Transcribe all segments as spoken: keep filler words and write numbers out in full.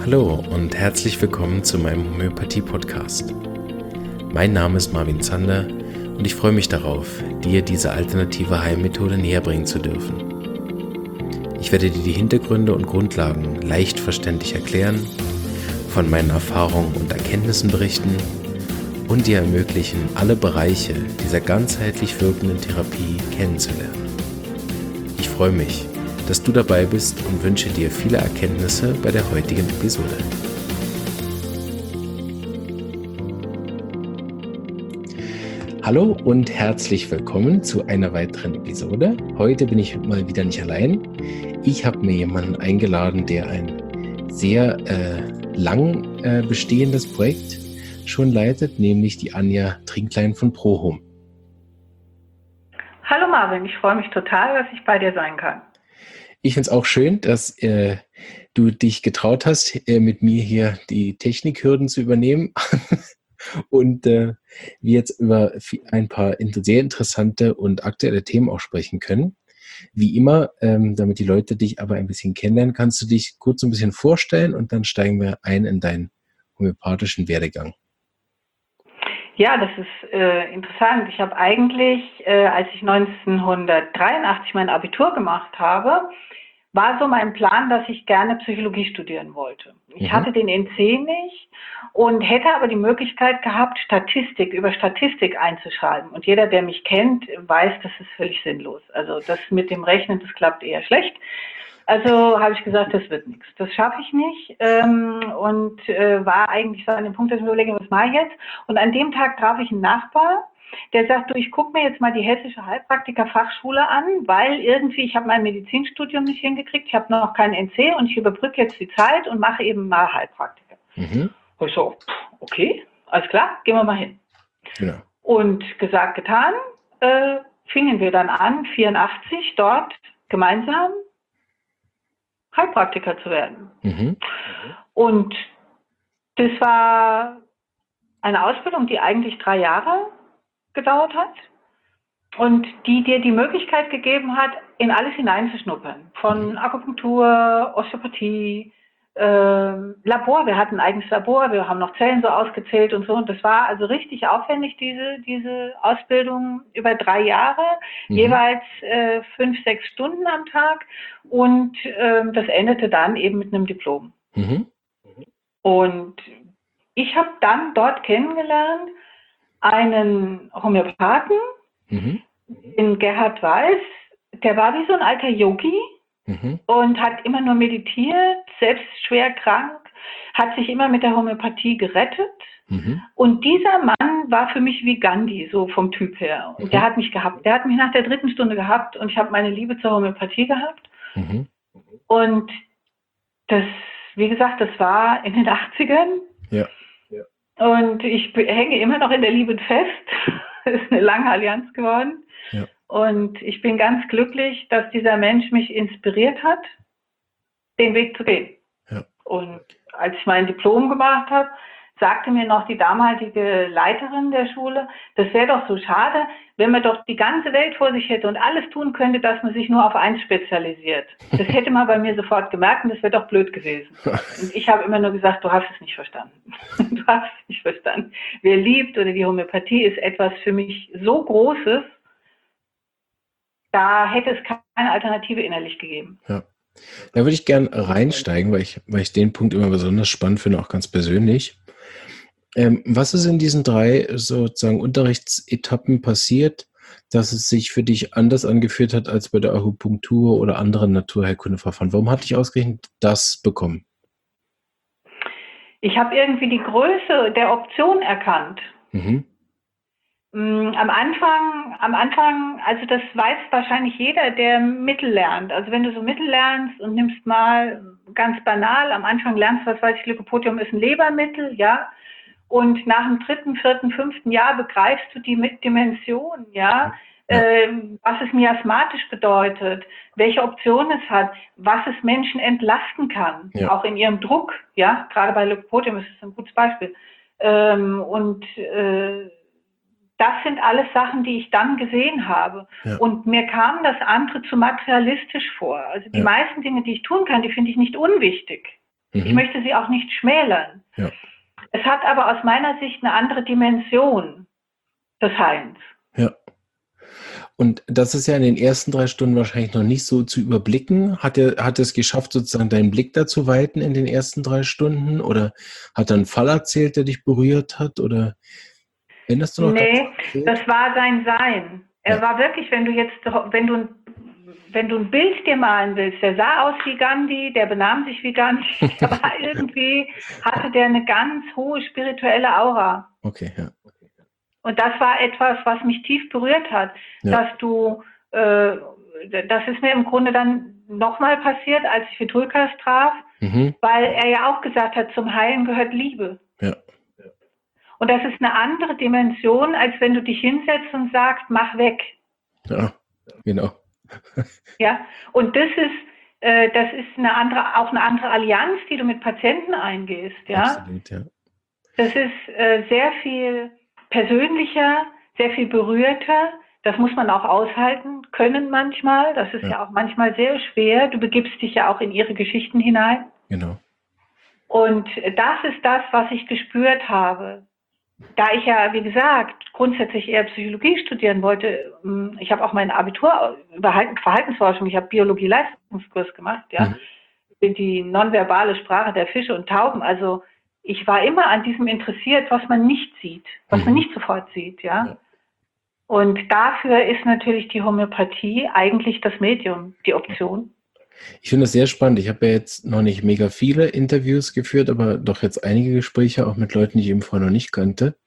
Hallo und herzlich willkommen zu meinem Homöopathie-Podcast. Mein Name ist Marvin Zander und ich freue mich darauf, dir diese alternative Heilmethode näher bringen zu dürfen. Ich werde dir die Hintergründe und Grundlagen leicht verständlich erklären, von meinen Erfahrungen und Erkenntnissen berichten und dir ermöglichen, alle Bereiche dieser ganzheitlich wirkenden Therapie kennenzulernen. Ich freue mich, dass du dabei bist und wünsche dir viele Erkenntnisse bei der heutigen Episode. Hallo und herzlich willkommen zu einer weiteren Episode. Heute bin ich mal wieder nicht allein. Ich habe mir jemanden eingeladen, der ein sehr äh, lang äh, bestehendes Projekt schon leitet, nämlich die Anja Trinklein von ProHome. Hallo Marvin, ich freue mich total, dass ich bei dir sein kann. Ich finde es auch schön, dass äh, du dich getraut hast, äh, mit mir hier die Technikhürden zu übernehmen und äh, wir jetzt über ein paar sehr interessante und aktuelle Themen auch sprechen können. Wie immer, ähm, damit die Leute dich aber ein bisschen kennenlernen, kannst du dich kurz ein bisschen vorstellen und dann steigen wir ein in deinen homöopathischen Werdegang. Ja, das ist äh, interessant. Ich habe eigentlich, äh, als ich neunzehnhundertdreiundachtzig mein Abitur gemacht habe, war so mein Plan, dass ich gerne Psychologie studieren wollte. Ich Mhm. hatte den N C nicht und hätte aber die Möglichkeit gehabt, Statistik über Statistik einzuschreiben. Und jeder, der mich kennt, weiß, das ist völlig sinnlos. Also das mit dem Rechnen, das klappt eher schlecht. Also habe ich gesagt, das wird nichts. Das schaffe ich nicht. Ähm, und äh, war eigentlich so an dem Punkt, dass ich mir überlege, was mache ich jetzt? Und an dem Tag traf ich einen Nachbar, der sagt, du, ich gucke mir jetzt mal die Hessische Heilpraktiker-Fachschule an, weil irgendwie, ich habe mein Medizinstudium nicht hingekriegt, ich habe noch keinen N C und ich überbrücke jetzt die Zeit und mache eben mal Heilpraktiker. Mhm. Und ich so, okay, alles klar, gehen wir mal hin. Genau. Und gesagt, getan, äh, fingen wir dann an, vierundachtzig dort gemeinsam Heilpraktiker zu werden. Mhm. Und das war eine Ausbildung, die eigentlich drei Jahre gedauert hat und die dir die Möglichkeit gegeben hat, in alles hineinzuschnuppern. Von Akupunktur, Osteopathie, äh, Labor. Wir hatten ein eigenes Labor, wir haben noch Zellen so ausgezählt und so. Und das war also richtig aufwendig, diese, diese Ausbildung über drei Jahre, Mhm. jeweils äh, fünf, sechs Stunden am Tag. Und äh, das endete dann eben mit einem Diplom. Mhm. Und ich habe dann dort kennengelernt einen Homöopathen, Mhm. den Gerhard Weiß, der war wie so ein alter Yogi Mhm. und hat immer nur meditiert, selbst schwer krank, hat sich immer mit der Homöopathie gerettet. Mhm. Und dieser Mann war für mich wie Gandhi, so vom Typ her. Und der Mhm. hat mich gehabt. Der hat mich nach der dritten Stunde gehabt und ich habe meine Liebe zur Homöopathie gehabt. Mhm. Und das, wie gesagt, das war in den achtzigern. Ja. Und ich be- hänge immer noch in der Liebe fest. Es ist eine lange Allianz geworden. Ja. Und ich bin ganz glücklich, dass dieser Mensch mich inspiriert hat, den Weg zu gehen. Ja. Und als ich mein Diplom gemacht habe, sagte mir noch die damalige Leiterin der Schule, das wäre doch so schade, wenn man doch die ganze Welt vor sich hätte und alles tun könnte, dass man sich nur auf eins spezialisiert. Das hätte man bei mir sofort gemerkt und das wäre doch blöd gewesen. Und ich habe immer nur gesagt, du hast es nicht verstanden. Du hast es nicht verstanden. Wer liebt oder die Homöopathie ist etwas für mich so Großes, da hätte es keine Alternative innerlich gegeben. Ja. Da würde ich gern reinsteigen, weil ich, weil ich den Punkt immer besonders spannend finde, auch ganz persönlich. Ähm, was ist in diesen drei sozusagen Unterrichtsetappen passiert, dass es sich für dich anders angefühlt hat als bei der Akupunktur oder anderen Naturheilkundeverfahren? Warum hat dich ausgerechnet das bekommen? Ich habe irgendwie die Größe der Option erkannt. Mhm. Mm, Am Anfang, am Anfang, also das weiß wahrscheinlich jeder, der Mittel lernt. Also wenn du so Mittel lernst und nimmst mal ganz banal, am Anfang lernst du, was weiß ich, Lycopodium ist ein Lebermittel, ja. Und nach dem dritten, vierten, fünften Jahr begreifst du die mit Dimension, ja. Ja. Ähm, was es miasmatisch bedeutet, welche Optionen es hat, was es Menschen entlasten kann, Ja. auch in ihrem Druck, ja. Gerade bei Lycopodium ist es ein gutes Beispiel. Ähm, und äh, das sind alles Sachen, die ich dann gesehen habe. Ja. Und mir kam das andere zu materialistisch vor. Also die Ja. meisten Dinge, die ich tun kann, die finde ich nicht unwichtig. Ich Mhm. möchte sie auch nicht schmälern. Ja. Es hat aber aus meiner Sicht eine andere Dimension des Heilens. Ja. Und das ist ja in den ersten drei Stunden wahrscheinlich noch nicht so zu überblicken. Hat er, hat es geschafft, sozusagen deinen Blick dazu weiten in den ersten drei Stunden? Oder hat er einen Fall erzählt, der dich berührt hat? Oder erinnerst du noch ganz Nee, konkret? das war sein Sein. Er Ja. war wirklich, wenn du jetzt, wenn du, wenn du ein Bild dir malen willst, der sah aus wie Gandhi, der benahm sich wie Gandhi, aber irgendwie hatte der eine ganz hohe spirituelle Aura. Okay, ja. Und das war etwas, was mich tief berührt hat, Ja. dass du, äh, das ist mir im Grunde dann nochmal passiert, als ich Vitulkas traf, Mhm. weil er ja auch gesagt hat, zum Heilen gehört Liebe. Ja. Und das ist eine andere Dimension, als wenn du dich hinsetzt und sagst, mach weg. Ja, genau. Ja, und das ist, äh, das ist eine andere, auch eine andere Allianz, die du mit Patienten eingehst. Ja, Absolut, ja. das ist äh, sehr viel persönlicher, sehr viel berührter. Das muss man auch aushalten können manchmal. Das ist Ja. ja auch manchmal sehr schwer. Du begibst dich ja auch in ihre Geschichten hinein. Genau. Und das ist das, was ich gespürt habe. Da ich ja, wie gesagt, grundsätzlich eher Psychologie studieren wollte, ich habe auch mein Abitur über Verhaltensforschung, ich habe Biologie-Leistungskurs gemacht, ja, Mhm. die nonverbale Sprache der Fische und Tauben. Also ich war immer an diesem interessiert, was man nicht sieht, was man Mhm. nicht sofort sieht, ja. Ja. Und dafür ist natürlich die Homöopathie eigentlich das Medium, die Option. Ich finde das sehr spannend. Ich habe ja jetzt noch nicht mega viele Interviews geführt, aber doch jetzt einige Gespräche auch mit Leuten, die ich eben vorher noch nicht kannte.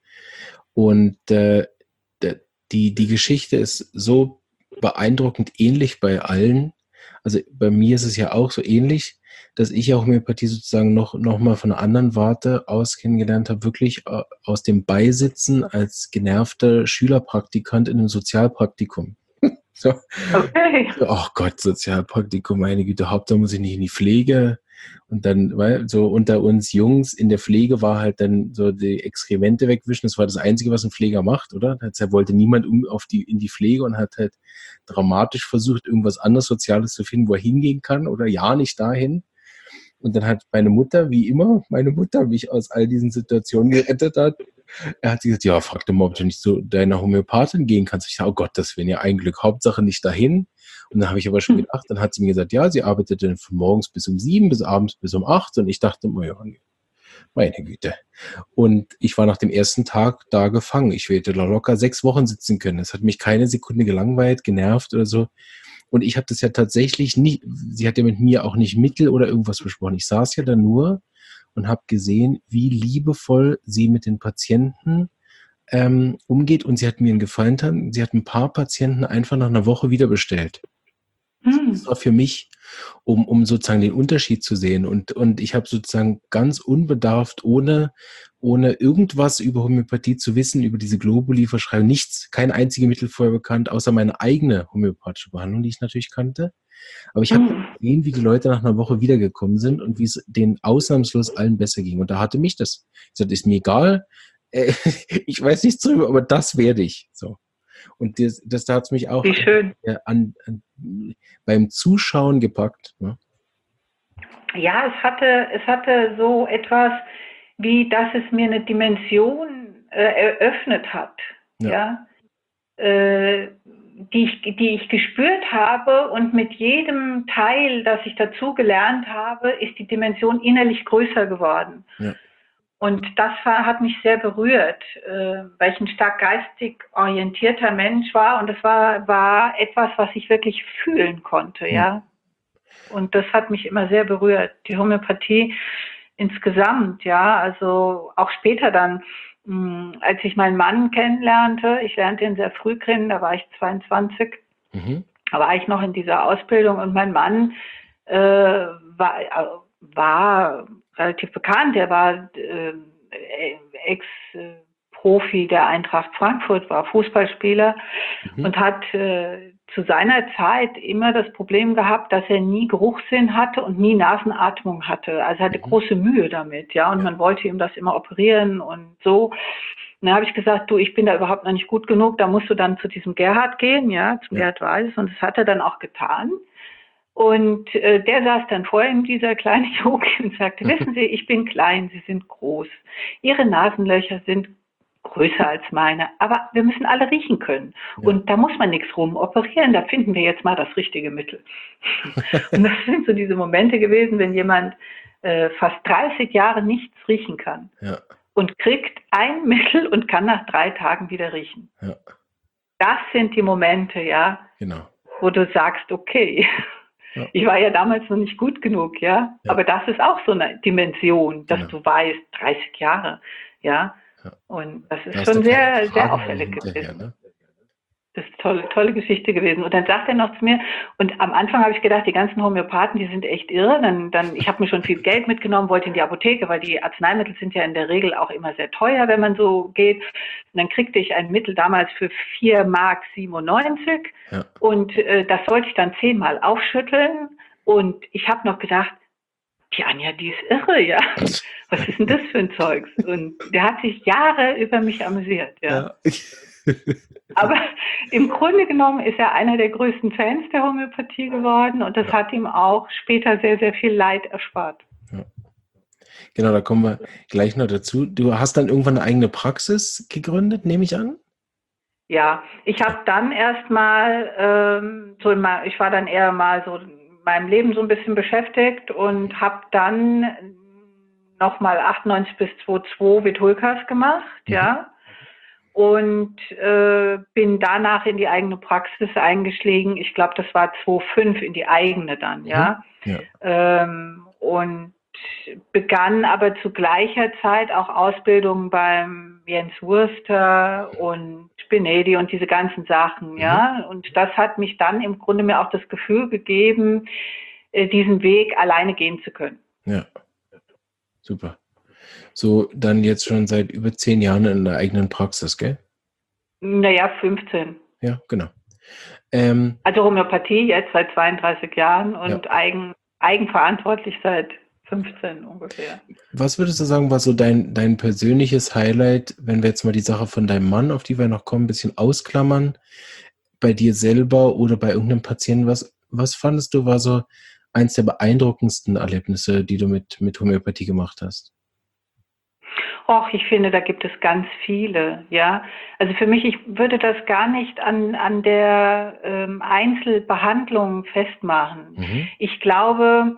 Und äh, der- die, die Geschichte ist so beeindruckend ähnlich bei allen. Also bei mir ist es ja auch so ähnlich, dass ich ja Homöopathie sozusagen noch, noch mal von einer anderen Warte aus kennengelernt habe, wirklich äh, aus dem Beisitzen als genervter Schülerpraktikant in einem Sozialpraktikum. So. Okay. So, ach Gott, Sozialpraktikum, meine Güte, Hauptsache muss ich nicht in die Pflege. Und dann, weil so unter uns Jungs in der Pflege war halt dann so die Exkremente wegwischen. Das war das Einzige, was ein Pfleger macht, oder? Da wollte niemand um auf die, in die Pflege und hat halt dramatisch versucht, irgendwas anderes Soziales zu finden, wo er hingehen kann oder ja nicht dahin. Und dann hat meine Mutter, wie immer, meine Mutter mich aus all diesen Situationen gerettet hat. Er hat gesagt, ja, frag doch mal, ob du nicht zu deiner Homöopathin gehen kannst. Ich sage, oh Gott, das wäre ja ein Glück. Hauptsache nicht dahin. Und dann habe ich aber schon gedacht, dann hat sie mir gesagt, ja, sie arbeitet dann von morgens bis um sieben, bis abends bis um acht. Und ich dachte, oh ja, meine Güte. Und ich war nach dem ersten Tag da gefangen. Ich hätte da locker sechs Wochen sitzen können. Es hat mich keine Sekunde gelangweilt, genervt oder so. Und ich habe das ja tatsächlich nie, sie hat ja mit mir auch nicht Mittel oder irgendwas besprochen. Ich saß ja da nur und habe gesehen, wie liebevoll sie mit den Patienten ähm, umgeht. Und sie hat mir einen Gefallen getan. Sie hat ein paar Patienten einfach nach einer Woche wieder bestellt. Hm. Das war für mich, um, um sozusagen den Unterschied zu sehen. Und, und ich habe sozusagen ganz unbedarft, ohne, ohne irgendwas über Homöopathie zu wissen, über diese Globuli-Verschreibung, nichts, kein einziges Mittel vorher bekannt, außer meine eigene homöopathische Behandlung, die ich natürlich kannte. Aber ich habe Hm. gesehen, wie die Leute nach einer Woche wiedergekommen sind und wie es denen ausnahmslos allen besser ging. Und da hatte mich das. Ich sagte, ist mir egal, äh, ich weiß nichts drüber, aber das werde ich. So. Und das, das da hat es mich auch Wie schön. äh, an, an, beim Zuschauen gepackt. Ne? Ja, es hatte, es hatte so etwas, wie dass es mir eine Dimension äh, eröffnet hat, ja, ja äh, die, ich, die ich gespürt habe, und mit jedem Teil, das ich dazu gelernt habe, ist die Dimension innerlich größer geworden. Ja. Und das war, hat mich sehr berührt, äh, weil ich ein stark geistig orientierter Mensch war, und das war, war etwas, was ich wirklich fühlen konnte, ja. ja. Und das hat mich immer sehr berührt, die Homöopathie insgesamt, ja, also auch später dann, mh, als ich meinen Mann kennenlernte, ich lernte ihn sehr früh kennen, da war ich zweiundzwanzig, mhm. da war ich noch in dieser Ausbildung, und mein Mann äh, war, äh, war relativ bekannt, er war äh, Ex-Profi der Eintracht Frankfurt, war Fußballspieler, mhm. und hat äh, zu seiner Zeit immer das Problem gehabt, dass er nie Geruchssinn hatte und nie Nasenatmung hatte. Also er hatte mhm. große Mühe damit, ja, und ja. man wollte ihm das immer operieren und so. Und dann habe ich gesagt, du, ich bin da überhaupt noch nicht gut genug, da musst du dann zu diesem Gerhard gehen, ja, zum ja. Gerhard Weiß, und das hat er dann auch getan. Und äh, der saß dann vor ihm, dieser kleine Yogi, und sagte, wissen Sie, ich bin klein, Sie sind groß. Ihre Nasenlöcher sind größer als meine, aber wir müssen alle riechen können. Ja. Und da muss man nichts rumoperieren, da finden wir jetzt mal das richtige Mittel. Und das sind so diese Momente gewesen, wenn jemand äh, fast dreißig Jahre nichts riechen kann Ja. und kriegt ein Mittel und kann nach drei Tagen wieder riechen. Ja. Das sind die Momente, ja, Genau. wo du sagst, okay, Ja. ich war ja damals noch nicht gut genug, ja? Ja. Aber das ist auch so eine Dimension, dass Genau. du weißt, dreißig Jahre, ja. Ja. Und das Da ist hast schon du keine sehr, sehr Fragen mehr auffällig hinterher, gewesen. ne? Das ist eine tolle, tolle Geschichte gewesen. Und dann sagt er noch zu mir, und am Anfang habe ich gedacht, die ganzen Homöopathen, die sind echt irre. Dann, dann, ich habe mir schon viel Geld mitgenommen, wollte in die Apotheke, weil die Arzneimittel sind ja in der Regel auch immer sehr teuer, wenn man so geht. Und dann kriegte ich ein Mittel damals für vier Mark siebenundneunzig. Ja. Und äh, das sollte ich dann zehnmal aufschütteln. Und ich habe noch gedacht, die Anja, die ist irre, ja. Was ist denn das für ein Zeugs? Und der hat sich Jahre über mich amüsiert, ja. Ja. Aber im Grunde genommen ist er einer der größten Fans der Homöopathie geworden und das Ja. hat ihm auch später sehr, sehr viel Leid erspart. Ja. Genau, da kommen wir gleich noch dazu. Du hast dann irgendwann eine eigene Praxis gegründet, nehme ich an? Ja, ich habe dann erstmal, ähm, so in mein, ich war dann eher mal so in meinem Leben so ein bisschen beschäftigt und habe dann nochmal achtundneunzig bis zweitausendzwei Vitulkas gemacht, Mhm. ja. Und äh, bin danach in die eigene Praxis eingestiegen. Ich glaube, das war zweitausendfünf in die eigene dann, ja. Ja. Ähm, und begann aber zu gleicher Zeit auch Ausbildung beim Jens Wurster und Spinedi und diese ganzen Sachen, ja. Und das hat mich dann im Grunde mir auch das Gefühl gegeben, äh, diesen Weg alleine gehen zu können. Ja. Super. So, dann jetzt schon seit über zehn Jahren in der eigenen Praxis, gell? Naja, fünfzehn. Ja, genau. Ähm, Also Homöopathie jetzt seit zweiunddreißig Jahren und Ja. eigen, eigenverantwortlich seit fünfzehn ungefähr. was würdest du sagen, war so dein, dein persönliches Highlight, wenn wir jetzt mal die Sache von deinem Mann, auf die wir noch kommen, ein bisschen ausklammern, bei dir selber oder bei irgendeinem Patienten, was, was fandest du, war so eins der beeindruckendsten Erlebnisse, die du mit, mit Homöopathie gemacht hast? Och, ich finde, da gibt es ganz viele, ja. Also für mich, ich würde das gar nicht an, an der ähm, Einzelbehandlung festmachen. Mhm. Ich glaube,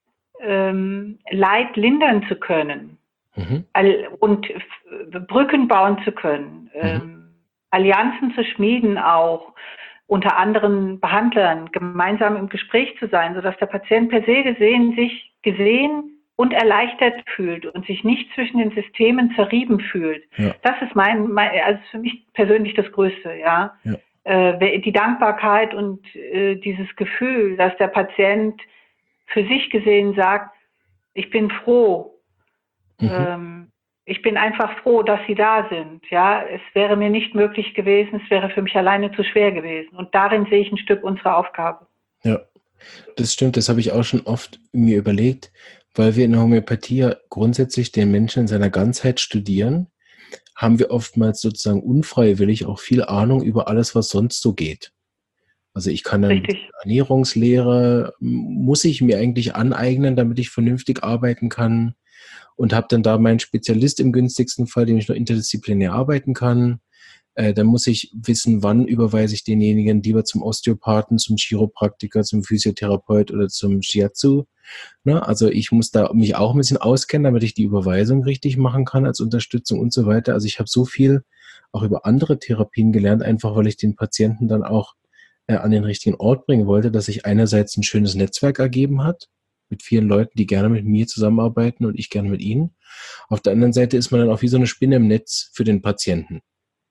ähm, Leid lindern zu können Mhm. all, und f- Brücken bauen zu können, ähm, Allianzen zu schmieden auch, unter anderen Behandlern gemeinsam im Gespräch zu sein, sodass der Patient per se gesehen sich gesehen und erleichtert fühlt und sich nicht zwischen den Systemen zerrieben fühlt. Ja. Das ist mein, mein also für mich persönlich das Größte, ja. Ja. Äh, die Dankbarkeit und äh, dieses Gefühl, dass der Patient für sich gesehen sagt, ich bin froh, Mhm. ähm, ich bin einfach froh, dass Sie da sind. Ja, es wäre mir nicht möglich gewesen, es wäre für mich alleine zu schwer gewesen. Und darin sehe ich ein Stück unserer Aufgabe. Ja, das stimmt, das habe ich auch schon oft mir überlegt, weil wir in der Homöopathie ja grundsätzlich den Menschen in seiner Ganzheit studieren, haben wir oftmals sozusagen unfreiwillig auch viel Ahnung über alles, was sonst so geht. Also ich kann dann Richtig. Ernährungslehre, muss ich mir eigentlich aneignen, damit ich vernünftig arbeiten kann und habe dann da meinen Spezialist im günstigsten Fall, dem ich noch interdisziplinär arbeiten kann. Äh, dann muss ich wissen, wann überweise ich denjenigen lieber zum Osteopathen, zum Chiropraktiker, zum Physiotherapeut oder zum Shiatsu. Ne? Also ich muss da mich auch ein bisschen auskennen, damit ich die Überweisung richtig machen kann als Unterstützung und so weiter. Also ich habe so viel auch über andere Therapien gelernt, einfach weil ich den Patienten dann auch äh, an den richtigen Ort bringen wollte, dass sich einerseits ein schönes Netzwerk ergeben hat, mit vielen Leuten, die gerne mit mir zusammenarbeiten und ich gerne mit ihnen. Auf der anderen Seite ist man dann auch wie so eine Spinne im Netz für den Patienten.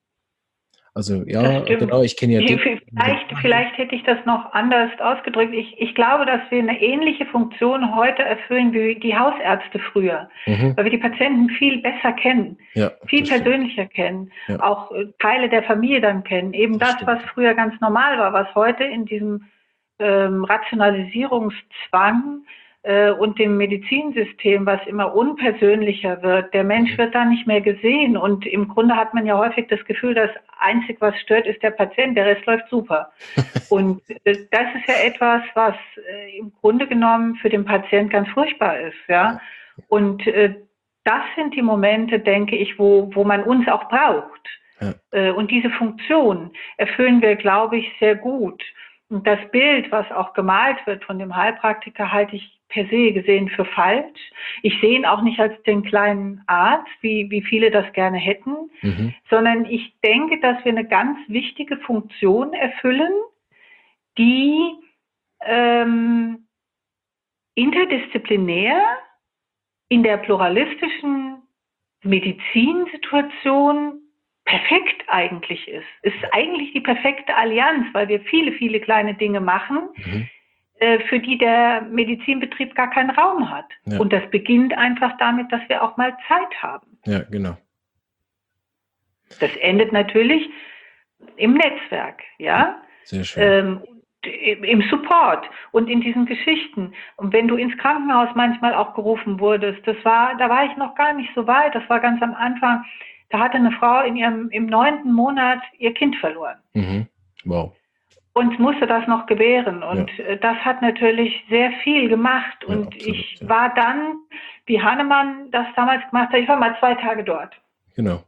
Also ja, genau, ich kenne ja den. Vielleicht, vielleicht hätte ich das noch anders ausgedrückt. Ich, ich glaube, dass wir eine ähnliche Funktion heute erfüllen wie die Hausärzte früher, Mhm. weil wir die Patienten viel besser kennen, Ja, viel das stimmt. persönlicher kennen, Ja. auch äh, Teile der Familie dann kennen. Eben Das das, stimmt. was früher ganz normal war, was heute in diesem ähm, Rationalisierungszwang äh, und dem Medizinsystem, was immer unpersönlicher wird. Der Mensch wird da nicht mehr gesehen und im Grunde hat man ja häufig das Gefühl, das einzig, was stört, ist der Patient, der Rest läuft super. Und äh, das ist ja etwas, was äh, im Grunde genommen für den Patient ganz furchtbar ist, ja. Und äh, das sind die Momente, denke ich, wo, wo man uns auch braucht. Ja. Äh, und diese Funktion erfüllen wir, glaube ich, sehr gut. Und das Bild, was auch gemalt wird von dem Heilpraktiker, halte ich per se gesehen für falsch. Ich sehe ihn auch nicht als den kleinen Arzt, wie, wie viele das gerne hätten, Mhm. sondern ich denke, dass wir eine ganz wichtige Funktion erfüllen, die ähm, interdisziplinär in der pluralistischen Medizinsituation perfekt eigentlich ist. Es ist eigentlich die perfekte Allianz, weil wir viele, viele kleine Dinge machen, Mhm. äh, für die der Medizinbetrieb gar keinen Raum hat. Ja. Und das beginnt einfach damit, dass wir auch mal Zeit haben. Ja, genau. Das endet natürlich im Netzwerk, ja, Sehr schön. ähm, im Support und in diesen Geschichten. Und wenn du ins Krankenhaus manchmal auch gerufen wurdest, das war, da war ich noch gar nicht so weit, das war ganz am Anfang, da hatte eine Frau in ihrem, im neunten Monat ihr Kind verloren. Mhm. Wow. Und musste das noch gebären. Und Ja. äh, das hat natürlich sehr viel gemacht. Ja, Und absolut, ich ja. war dann, wie Hannemann das damals gemacht hat, ich war mal zwei Tage dort. Genau.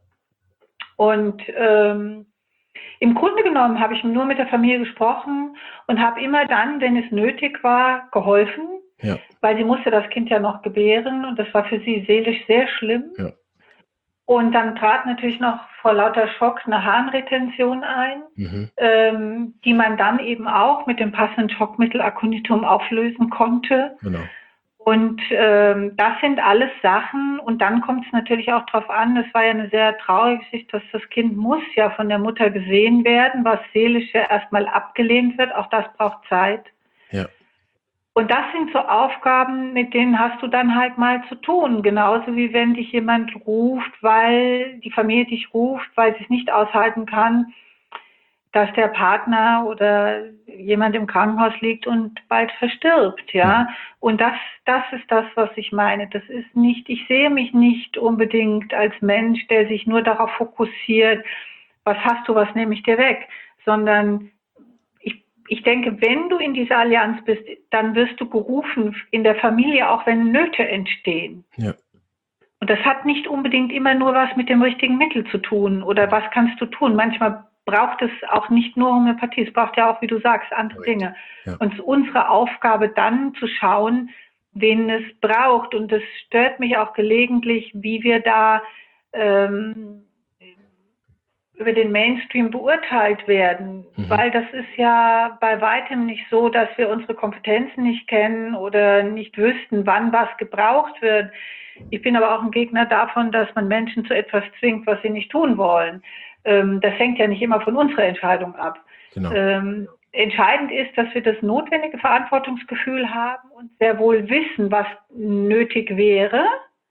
Und ähm, im Grunde genommen habe ich nur mit der Familie gesprochen und habe immer dann, wenn es nötig war, geholfen, Ja. weil sie musste das Kind ja noch gebären und das war für sie seelisch sehr schlimm. Ja. Und dann trat natürlich noch vor lauter Schock eine Harnretention ein, Mhm. ähm, die man dann eben auch mit dem passenden Schockmittel Aconitum auflösen konnte. Genau. Und ähm, das sind alles Sachen. Und dann kommt es natürlich auch darauf an, das war ja eine sehr traurige Geschichte, dass das Kind muss ja von der Mutter gesehen werden, was seelisch ja erstmal abgelehnt wird. Auch das braucht Zeit. Ja. Und das sind so Aufgaben, mit denen hast du dann halt mal zu tun. Genauso wie wenn dich jemand ruft, weil die Familie dich ruft, weil sie es nicht aushalten kann, dass der Partner oder jemand im Krankenhaus liegt und bald verstirbt, ja. Und das, das ist das, was ich meine. Das ist nicht, ich sehe mich nicht unbedingt als Mensch, der sich nur darauf fokussiert, was hast du, was nehme ich dir weg, sondern ich, ich denke, wenn du in dieser Allianz bist, dann wirst du gerufen in der Familie, auch wenn Nöte entstehen. Ja. Und das hat nicht unbedingt immer nur was mit dem richtigen Mittel zu tun oder was kannst du tun. Manchmal braucht es auch nicht nur Homöopathie, es braucht ja auch, wie du sagst, andere Dinge. Ja. Und es ist unsere Aufgabe dann zu schauen, wen es braucht. Und es stört mich auch gelegentlich, wie wir da ähm, über den Mainstream beurteilt werden. Mhm. Weil das ist ja bei weitem nicht so, dass wir unsere Kompetenzen nicht kennen oder nicht wüssten, wann was gebraucht wird. Ich bin aber auch ein Gegner davon, dass man Menschen zu etwas zwingt, was sie nicht tun wollen. Ähm, das hängt ja nicht immer von unserer Entscheidung ab. Genau. Ähm, entscheidend ist, dass wir das notwendige Verantwortungsgefühl haben und sehr wohl wissen, was nötig wäre,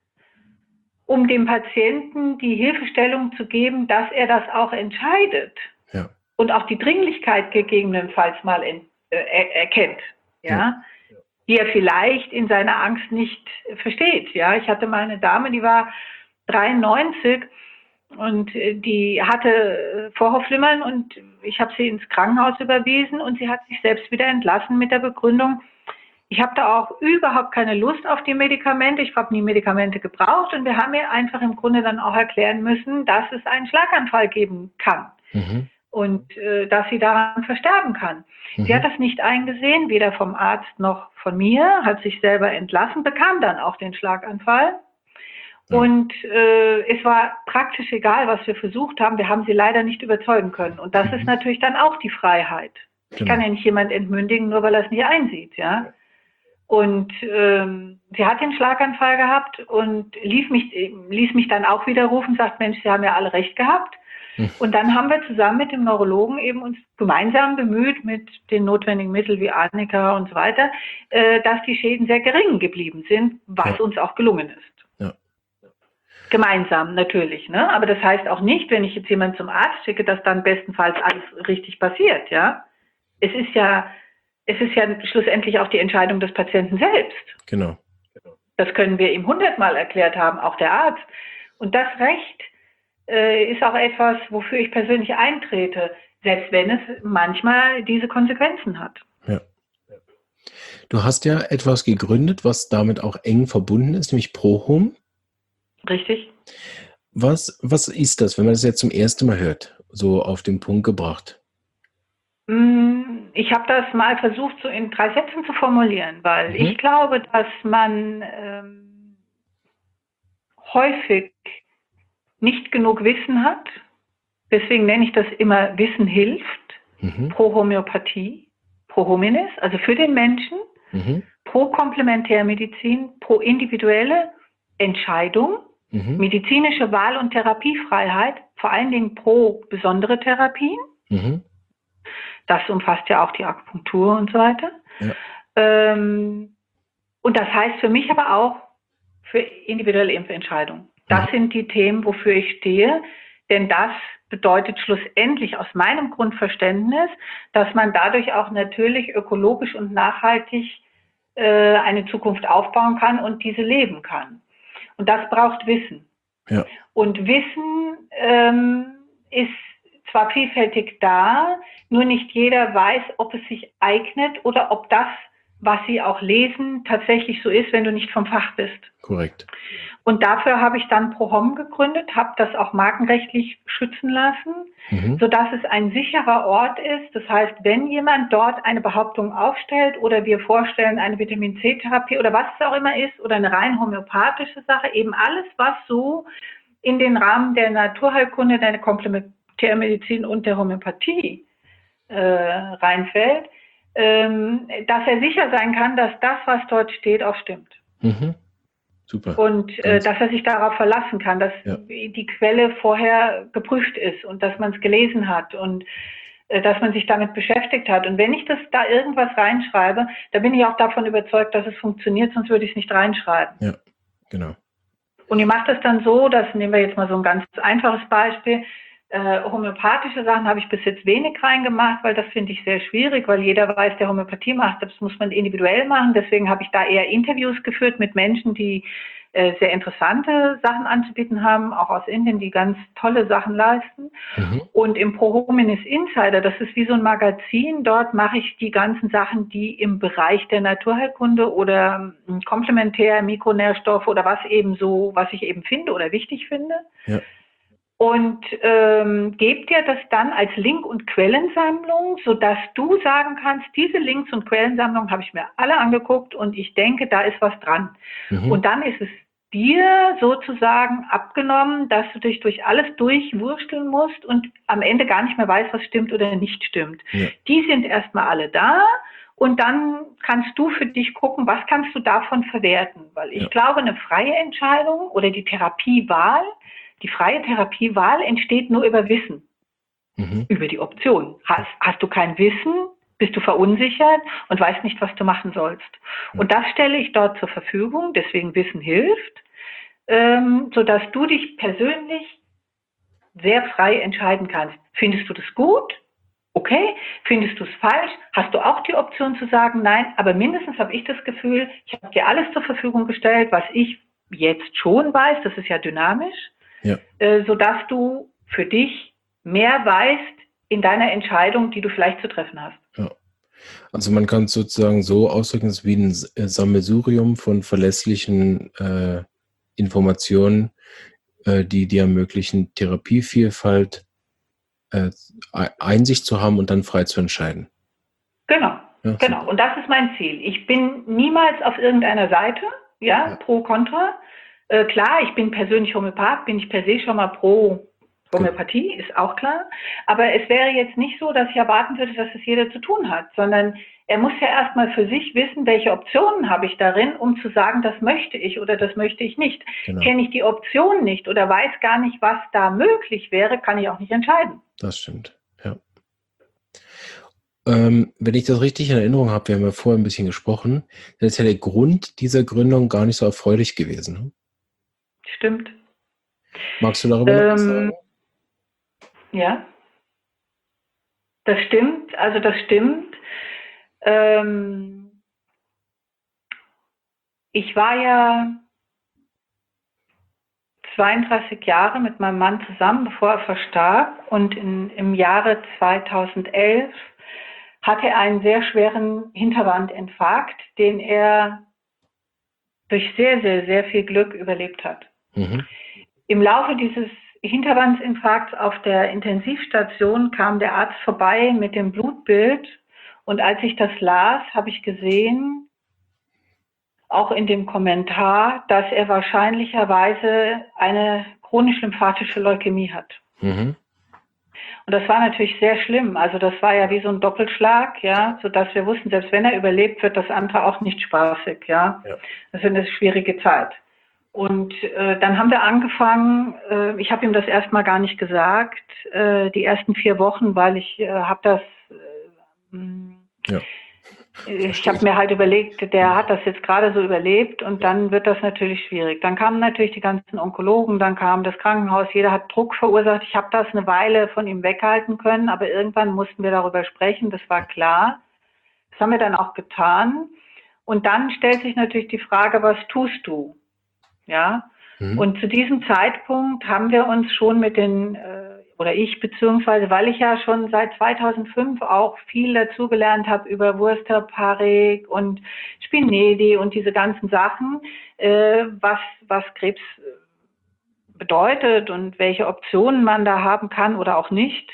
um dem Patienten die Hilfestellung zu geben, dass er das auch entscheidet. Ja. Und auch die Dringlichkeit gegebenenfalls mal in, äh, er, erkennt. Ja? Ja. Die er vielleicht in seiner Angst nicht versteht. Ja, ich hatte mal eine Dame, die war dreiundneunzig und die hatte Vorhofflimmern und ich habe sie ins Krankenhaus überwiesen und sie hat sich selbst wieder entlassen mit der Begründung, ich habe da auch überhaupt keine Lust auf die Medikamente, ich habe nie Medikamente gebraucht und wir haben ihr einfach im Grunde dann auch erklären müssen, dass es einen Schlaganfall geben kann. Mhm. Und äh, dass sie daran versterben kann. Mhm. Sie hat das nicht eingesehen, weder vom Arzt noch von mir, hat sich selber entlassen, bekam dann auch den Schlaganfall. Ja. Und äh, es war praktisch egal, was wir versucht haben, wir haben sie leider nicht überzeugen können. Und das Mhm. ist natürlich dann auch die Freiheit. Ich Genau. kann ja nicht jemand entmündigen, nur weil er es nicht einsieht. Ja? Und ähm, sie hat den Schlaganfall gehabt und lief mich, ließ mich dann auch wieder rufen, sagt, Mensch, Sie haben ja alle recht gehabt. Und dann haben wir zusammen mit dem Neurologen eben uns gemeinsam bemüht mit den notwendigen Mitteln wie Arnika und so weiter, äh, dass die Schäden sehr gering geblieben sind, was Ja. uns auch gelungen ist. Ja. Gemeinsam natürlich, ne? Aber das heißt auch nicht, wenn ich jetzt jemanden zum Arzt schicke, dass dann bestenfalls alles richtig passiert, ja. Es ist ja, es ist ja schlussendlich auch die Entscheidung des Patienten selbst. Genau. Das können wir ihm hundertmal erklärt haben, auch der Arzt. Und das Recht äh, ist auch etwas, wofür ich persönlich eintrete, selbst wenn es manchmal diese Konsequenzen hat. Ja. Du hast ja etwas gegründet, was damit auch eng verbunden ist, nämlich ProHome. Richtig. Was, was ist das, wenn man das jetzt zum ersten Mal hört, so auf den Punkt gebracht? Ich habe das mal versucht, so in drei Sätzen zu formulieren, weil Mhm. ich glaube, dass man ähm, häufig nicht genug Wissen hat. Deswegen nenne ich das immer Wissen hilft. Mhm. Pro Homöopathie, pro Hominis, also für den Menschen, Mhm. pro Komplementärmedizin, pro individuelle Entscheidung, Mhm. medizinische Wahl- und Therapiefreiheit, vor allen Dingen pro besondere Therapien. Mhm. Das umfasst ja auch die Akupunktur und so weiter. Ja. Ähm, und das heißt für mich aber auch für individuelle Impfentscheidungen. Das Mhm. sind die Themen, wofür ich stehe, denn das bedeutet schlussendlich aus meinem Grundverständnis, dass man dadurch auch natürlich ökologisch und nachhaltig äh, eine Zukunft aufbauen kann und diese leben kann. Und das braucht Wissen. Ja. Und Wissen ähm, ist zwar vielfältig da, nur nicht jeder weiß, ob es sich eignet oder ob das, was sie auch lesen, tatsächlich so ist, wenn du nicht vom Fach bist. Korrekt. Und dafür habe ich dann ProHom gegründet, habe das auch markenrechtlich schützen lassen, Mhm. sodass es ein sicherer Ort ist. Das heißt, wenn jemand dort eine Behauptung aufstellt oder wir vorstellen eine Vitamin-C-Therapie oder was es auch immer ist oder eine rein homöopathische Sache, eben alles, was so in den Rahmen der Naturheilkunde, der Komplementärmedizin und der Homöopathie äh, reinfällt, ähm, dass er sicher sein kann, dass das, was dort steht, auch stimmt. Mhm. Super. Und äh, dass er sich darauf verlassen kann, dass Ja. die Quelle vorher geprüft ist und dass man es gelesen hat und äh, dass man sich damit beschäftigt hat. Und wenn ich das da irgendwas reinschreibe, da bin ich auch davon überzeugt, dass es funktioniert, sonst würde ich es nicht reinschreiben. Ja, genau. Und ich mache das dann so, das nehmen wir jetzt mal so ein ganz einfaches Beispiel. Äh, homöopathische Sachen habe ich bis jetzt wenig reingemacht, weil das finde ich sehr schwierig, weil jeder weiß, der Homöopathie macht, das muss man individuell machen. Deswegen habe ich da eher Interviews geführt mit Menschen, die äh, sehr interessante Sachen anzubieten haben, auch aus Indien, die ganz tolle Sachen leisten. Mhm. Und im Pro Hominis Insider, das ist wie so ein Magazin, dort mache ich die ganzen Sachen, die im Bereich der Naturheilkunde oder ähm, komplementär Mikronährstoffe oder was eben so, was ich eben finde oder wichtig finde. Ja. Und ähm, gebt dir das dann als Link- und Quellensammlung, sodass du sagen kannst, diese Links- und Quellensammlung habe ich mir alle angeguckt und ich denke, da ist was dran. Mhm. Und dann ist es dir sozusagen abgenommen, dass du dich durch alles durchwursteln musst und am Ende gar nicht mehr weißt, was stimmt oder nicht stimmt. Ja. Die sind erstmal alle da und dann kannst du für dich gucken, was kannst du davon verwerten. Weil ich Ja. glaube, eine freie Entscheidung oder die Therapiewahl, die freie Therapiewahl entsteht nur über Wissen, Mhm. über die Option. Hast, hast du kein Wissen, bist du verunsichert und weißt nicht, was du machen sollst. Ja. Und das stelle ich dort zur Verfügung, deswegen Wissen hilft, ähm, sodass du dich persönlich sehr frei entscheiden kannst. Findest du das gut? Okay. Findest du es falsch? Hast du auch die Option zu sagen, nein, aber mindestens habe ich das Gefühl, ich habe dir alles zur Verfügung gestellt, was ich jetzt schon weiß, das ist ja dynamisch, Ja. äh, sodass du für dich mehr weißt in deiner Entscheidung, die du vielleicht zu treffen hast. Ja. Also man kann es sozusagen so ausdrücken, es ist wie ein S- äh, Sammelsurium von verlässlichen äh, Informationen, äh, die dir ermöglichen, Therapievielfalt, äh, Ei- Einsicht zu haben und dann frei zu entscheiden. Genau, Ja, genau. super. Und das ist mein Ziel. Ich bin niemals auf irgendeiner Seite, ja, Ja. pro, contra. Äh, klar, ich bin persönlich Homöopath, bin ich per se schon mal pro Homöopathie, ist auch klar. Aber es wäre jetzt nicht so, dass ich erwarten würde, dass es jeder zu tun hat, sondern er muss ja erstmal für sich wissen, welche Optionen habe ich darin, um zu sagen, das möchte ich oder das möchte ich nicht. Genau, Kenne ich die Option nicht oder weiß gar nicht, was da möglich wäre, kann ich auch nicht entscheiden. das stimmt. Ja. Ähm, wenn ich das richtig in Erinnerung habe, wir haben ja vorher ein bisschen gesprochen, dann ist ja der Grund dieser Gründung gar nicht so erfreulich gewesen. Ne? Stimmt. Magst du darüber noch was Ähm, sagen? ja, das stimmt. Also das stimmt. Ähm, ich war ja zweiunddreißig Jahre mit meinem Mann zusammen, bevor er verstarb. Und in, im Jahre zweitausendelf hatte er einen sehr schweren Hinterwandinfarkt, den er durch sehr, sehr, sehr viel Glück überlebt hat. Mhm. Im Laufe dieses Hinterwandsinfarkts auf der Intensivstation kam der Arzt vorbei mit dem Blutbild. Und als ich das las, habe ich gesehen, auch in dem Kommentar, dass er wahrscheinlicherweise eine chronisch-lymphatische Leukämie hat. Mhm. Und das war natürlich sehr schlimm. Also das war ja wie so ein Doppelschlag, ja, sodass wir wussten, selbst wenn er überlebt, wird das andere auch nicht spaßig, ja. ja. Das ist eine schwierige Zeit. Und äh, dann haben wir angefangen, äh, ich habe ihm das erstmal gar nicht gesagt, äh, die ersten vier Wochen, weil ich äh, habe das, äh, ja. ich habe mir halt überlegt, der hat das jetzt gerade so überlebt und dann wird das natürlich schwierig. Dann kamen natürlich die ganzen Onkologen, dann kam das Krankenhaus, jeder hat Druck verursacht. Ich habe das eine Weile von ihm weghalten können, aber irgendwann mussten wir darüber sprechen, das war klar. Das haben wir dann auch getan. Und dann stellt sich natürlich die Frage, was tust du? Ja, mhm. Und zu diesem Zeitpunkt haben wir uns schon mit den, äh, oder ich beziehungsweise, weil ich ja schon seit zweitausendfünf auch viel dazugelernt habe über Wurster, Parik und Spinedi und diese ganzen Sachen, äh, was, was Krebs bedeutet und welche Optionen man da haben kann oder auch nicht.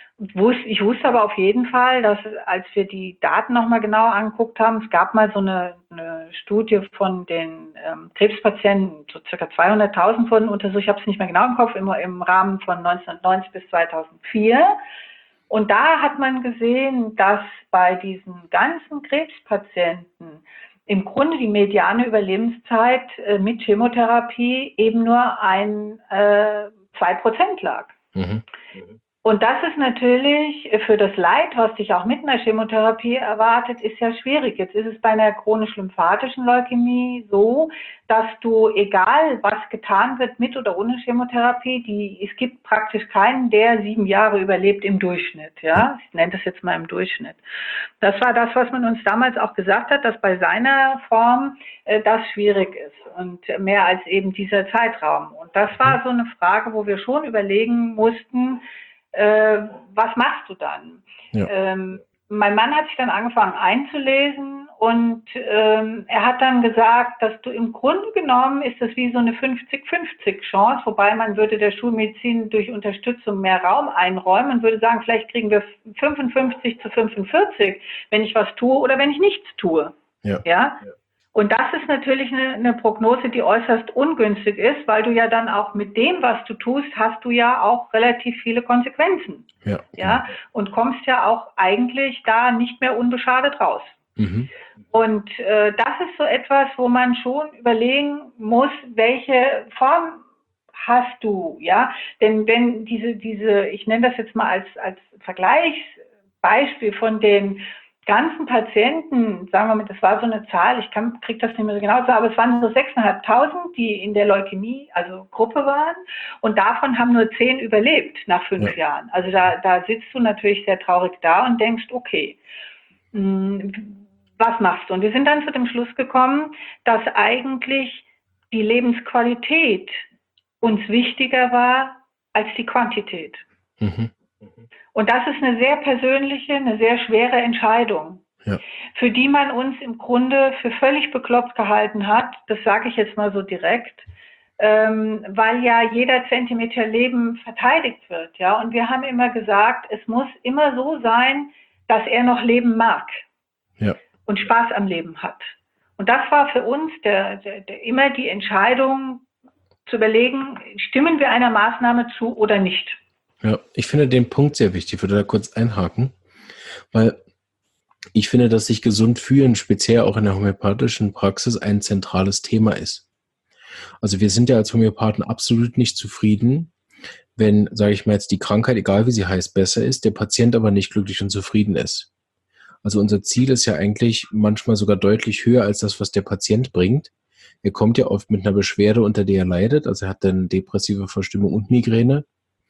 Ich wusste aber auf jeden Fall, dass als wir die Daten nochmal genau angeguckt haben, es gab mal so eine, eine Studie von den ähm, Krebspatienten, so circa zweihunderttausend wurden untersucht, ich habe es nicht mehr genau im Kopf, im, im Rahmen von neunzehnhundertneunzig bis zweitausendvier. Und da hat man gesehen, dass bei diesen ganzen Krebspatienten im Grunde die mediane Überlebenszeit äh, mit Chemotherapie eben nur ein äh, zwei Prozent lag. Mhm. Und das ist natürlich für das Leid, was dich auch mit einer Chemotherapie erwartet, ist ja schwierig. Jetzt ist es bei einer chronisch-lymphatischen Leukämie so, dass du, egal was getan wird mit oder ohne Chemotherapie, die, es gibt praktisch keinen, der sieben Jahre überlebt im Durchschnitt. Ja, ich nenne das jetzt mal im Durchschnitt. Das war das, was man uns damals auch gesagt hat, dass bei seiner Form äh, das schwierig ist und mehr als eben dieser Zeitraum. Und das war so eine Frage, wo wir schon überlegen mussten, Äh, was machst du dann? Ja. Ähm, mein Mann hat sich dann angefangen einzulesen und ähm, er hat dann gesagt, dass du im Grunde genommen ist das wie so eine fünfzig fünfzig Chance, wobei man würde der Schulmedizin durch Unterstützung mehr Raum einräumen und würde sagen, vielleicht kriegen wir fünfundfünfzig zu fünfundvierzig, wenn ich was tue oder wenn ich nichts tue. Ja. Ja? Ja. Und das ist natürlich eine, eine Prognose, die äußerst ungünstig ist, weil du ja dann auch mit dem, was du tust, hast du ja auch relativ viele Konsequenzen. Ja, ja? Genau. Und kommst ja auch eigentlich da nicht mehr unbeschadet raus. Mhm. Und äh, das ist so etwas, wo man schon überlegen muss, welche Form hast du, ja? Denn wenn diese, diese, ich nenne das jetzt mal als, als Vergleichsbeispiel von den ganzen Patienten, sagen wir mal, das war so eine Zahl, ich kann, krieg das nicht mehr so genau sagen, aber es waren so sechstausendfünfhundert, die in der Leukämie, also Gruppe waren, und davon haben nur zehn überlebt nach fünf ja. Jahren. Also da, da sitzt du natürlich sehr traurig da und denkst, okay, mh, was machst du? Und wir sind dann zu dem Schluss gekommen, dass eigentlich die Lebensqualität uns wichtiger war als die Quantität. Mhm. Und das ist eine sehr persönliche, eine sehr schwere Entscheidung, ja. für die man uns im Grunde für völlig bekloppt gehalten hat. Das sage ich jetzt mal so direkt, ähm, weil ja jeder Zentimeter Leben verteidigt wird. Ja? Und wir haben immer gesagt, es muss immer so sein, dass er noch leben mag ja. und Spaß am Leben hat. Und das war für uns der, der, der, immer die Entscheidung zu überlegen, stimmen wir einer Maßnahme zu oder nicht. Ja, ich finde den Punkt sehr wichtig. Ich würde da kurz einhaken, weil ich finde, dass sich gesund fühlen, speziell auch in der homöopathischen Praxis, ein zentrales Thema ist. Also wir sind ja als Homöopathen absolut nicht zufrieden, wenn, sage ich mal jetzt, die Krankheit, egal wie sie heißt, besser ist, der Patient aber nicht glücklich und zufrieden ist. Also unser Ziel ist ja eigentlich manchmal sogar deutlich höher als das, was der Patient bringt. Er kommt ja oft mit einer Beschwerde, unter der er leidet, also er hat dann depressive Verstimmung und Migräne.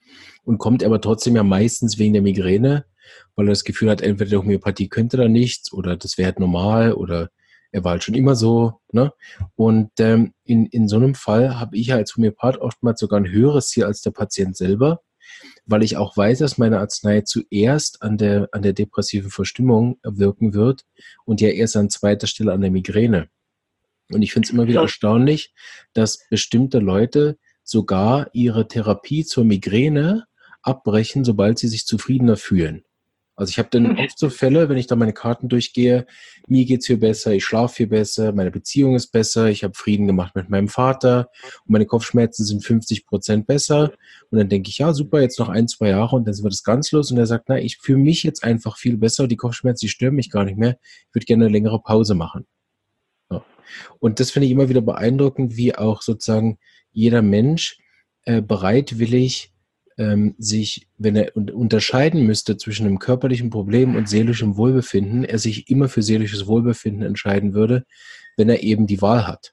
und kommt aber trotzdem ja meistens wegen der Migräne, weil er das Gefühl hat, entweder die Homöopathie könnte da nichts oder das wäre halt normal oder er war halt schon immer so. Ne? Und ähm, in, in so einem Fall habe ich ja als Homöopath oftmals sogar ein höheres Ziel als der Patient selber, weil ich auch weiß, dass meine Arznei zuerst an der, an der depressiven Verstimmung wirken wird und ja erst an zweiter Stelle an der Migräne. Und ich finde es immer wieder So. erstaunlich, dass bestimmte Leute sogar ihre Therapie zur Migräne abbrechen, sobald sie sich zufriedener fühlen. Also ich habe dann oft so Fälle, wenn ich da meine Karten durchgehe, mir geht's viel besser, ich schlafe viel besser, meine Beziehung ist besser, ich habe Frieden gemacht mit meinem Vater und meine Kopfschmerzen sind fünfzig Prozent besser. Und dann denke ich, ja super, jetzt noch ein, zwei Jahre und dann wird es ganz los. Und er sagt, na, ich fühle mich jetzt einfach viel besser, die Kopfschmerzen, die stören mich gar nicht mehr, ich würde gerne eine längere Pause machen. Ja. Und das finde ich immer wieder beeindruckend, wie auch sozusagen jeder Mensch äh, bereitwillig ähm, sich, wenn er un- unterscheiden müsste zwischen einem körperlichen Problem und seelischem Wohlbefinden, er sich immer für seelisches Wohlbefinden entscheiden würde, wenn er eben die Wahl hat.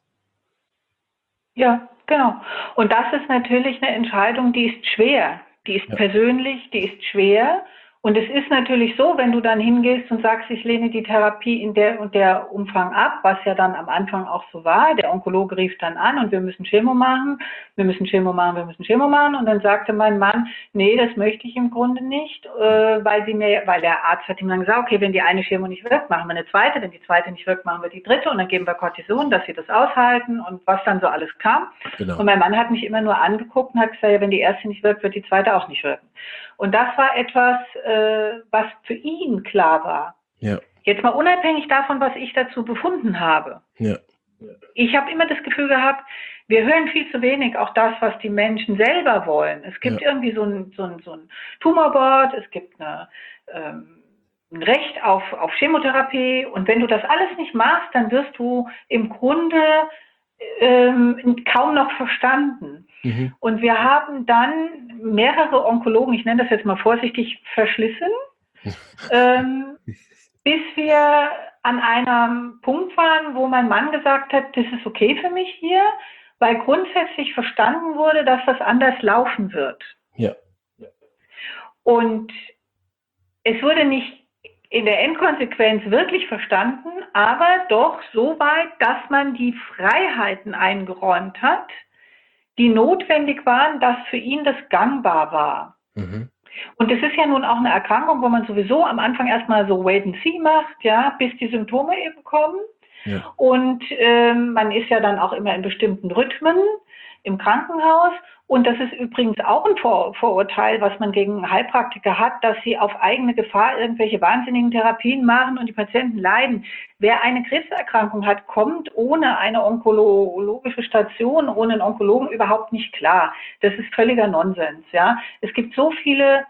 Ja, genau. Und das ist natürlich eine Entscheidung, die ist schwer. Die ist Ja. persönlich, die ist schwer. Und es ist natürlich so, wenn du dann hingehst und sagst, ich lehne die Therapie in der und der Umfang ab, was ja dann am Anfang auch so war. Der Onkologe rief dann an und wir müssen Chemo machen, wir müssen Chemo machen, wir müssen Chemo machen. Und dann sagte mein Mann, nee, das möchte ich im Grunde nicht, äh, weil sie mir, weil der Arzt hat ihm dann gesagt, okay, wenn die eine Chemo nicht wirkt, machen wir eine zweite, wenn die zweite nicht wirkt, machen wir die dritte und dann geben wir Cortison, dass sie das aushalten und was dann so alles kam. Genau. Und mein Mann hat mich immer nur angeguckt und hat gesagt, ja, wenn die erste nicht wirkt, wird die zweite auch nicht wirken. Und das war etwas, äh, was für ihn klar war. Ja. Jetzt mal unabhängig davon, was ich dazu befunden habe. Ja. Ich habe immer das Gefühl gehabt, wir hören viel zu wenig auch das, was die Menschen selber wollen. Es gibt Ja. irgendwie so ein, so ein, so ein Tumorboard, es gibt eine, ähm, ein Recht auf, auf Chemotherapie und wenn du das alles nicht machst, dann wirst du im Grunde ähm, kaum noch verstanden. Mhm. Und wir haben dann mehrere Onkologen, ich nenne das jetzt mal vorsichtig, verschlissen, ähm, bis wir an einem Punkt waren, wo mein Mann gesagt hat, das ist okay für mich hier, weil grundsätzlich verstanden wurde, dass das anders laufen wird. Ja. Und es wurde nicht in der Endkonsequenz wirklich verstanden, aber doch so weit, dass man die Freiheiten eingeräumt hat, die notwendig waren, dass für ihn das gangbar war. Mhm. Und es ist ja nun auch eine Erkrankung, wo man sowieso am Anfang erstmal so Wait and See macht, ja, bis die Symptome eben kommen. Ja. Und ähm, man ist ja dann auch immer in bestimmten Rhythmen im Krankenhaus. Und das ist übrigens auch ein Vor- Vorurteil, was man gegen Heilpraktiker hat, dass sie auf eigene Gefahr irgendwelche wahnsinnigen Therapien machen und die Patienten leiden. Wer eine Krebserkrankung hat, kommt ohne eine onkologische Station, ohne einen Onkologen überhaupt nicht klar. Das ist völliger Nonsens. Ja? Es gibt so viele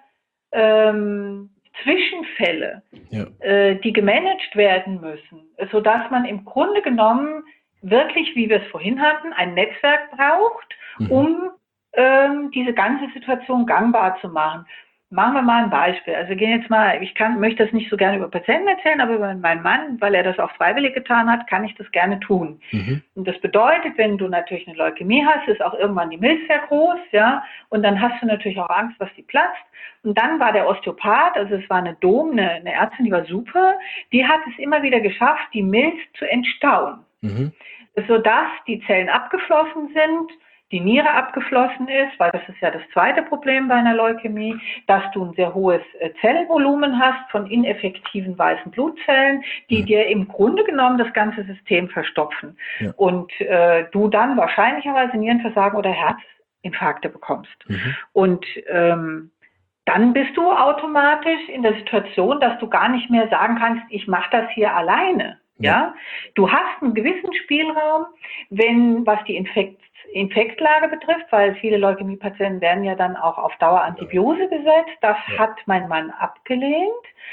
ähm, Zwischenfälle, Ja. äh, die gemanagt werden müssen, sodass man im Grunde genommen wirklich, wie wir es vorhin hatten, ein Netzwerk braucht, Mhm. um ähm, diese ganze Situation gangbar zu machen. Machen wir mal ein Beispiel. Also wir gehen jetzt mal, ich kann, möchte das nicht so gerne über Patienten erzählen, aber über meinen Mann, weil er das auch freiwillig getan hat, kann ich das gerne tun. Mhm. Und das bedeutet, wenn du natürlich eine Leukämie hast, ist auch irgendwann die Milz sehr groß, ja, und dann hast du natürlich auch Angst, dass die platzt. Und dann war der Osteopath, also es war eine Dom, eine, eine Ärztin, die war super, die hat es immer wieder geschafft, die Milz zu entstauen, Mhm. sodass die Zellen abgeflossen sind, die Niere abgeflossen ist, weil das ist ja das zweite Problem bei einer Leukämie, dass du ein sehr hohes äh, Zellvolumen hast von ineffektiven weißen Blutzellen, die Mhm. dir im Grunde genommen das ganze System verstopfen. Ja. Und äh, du dann wahrscheinlicherweise Nierenversagen oder Herzinfarkte bekommst. Mhm. Und ähm, dann bist du automatisch in der Situation, dass du gar nicht mehr sagen kannst, ich mache das hier alleine. Ja. Ja, du hast einen gewissen Spielraum, wenn was die Infekt, Infektlage betrifft, weil viele Leukämiepatienten werden ja dann auch auf Dauer Antibiose gesetzt. Das Ja. hat mein Mann abgelehnt.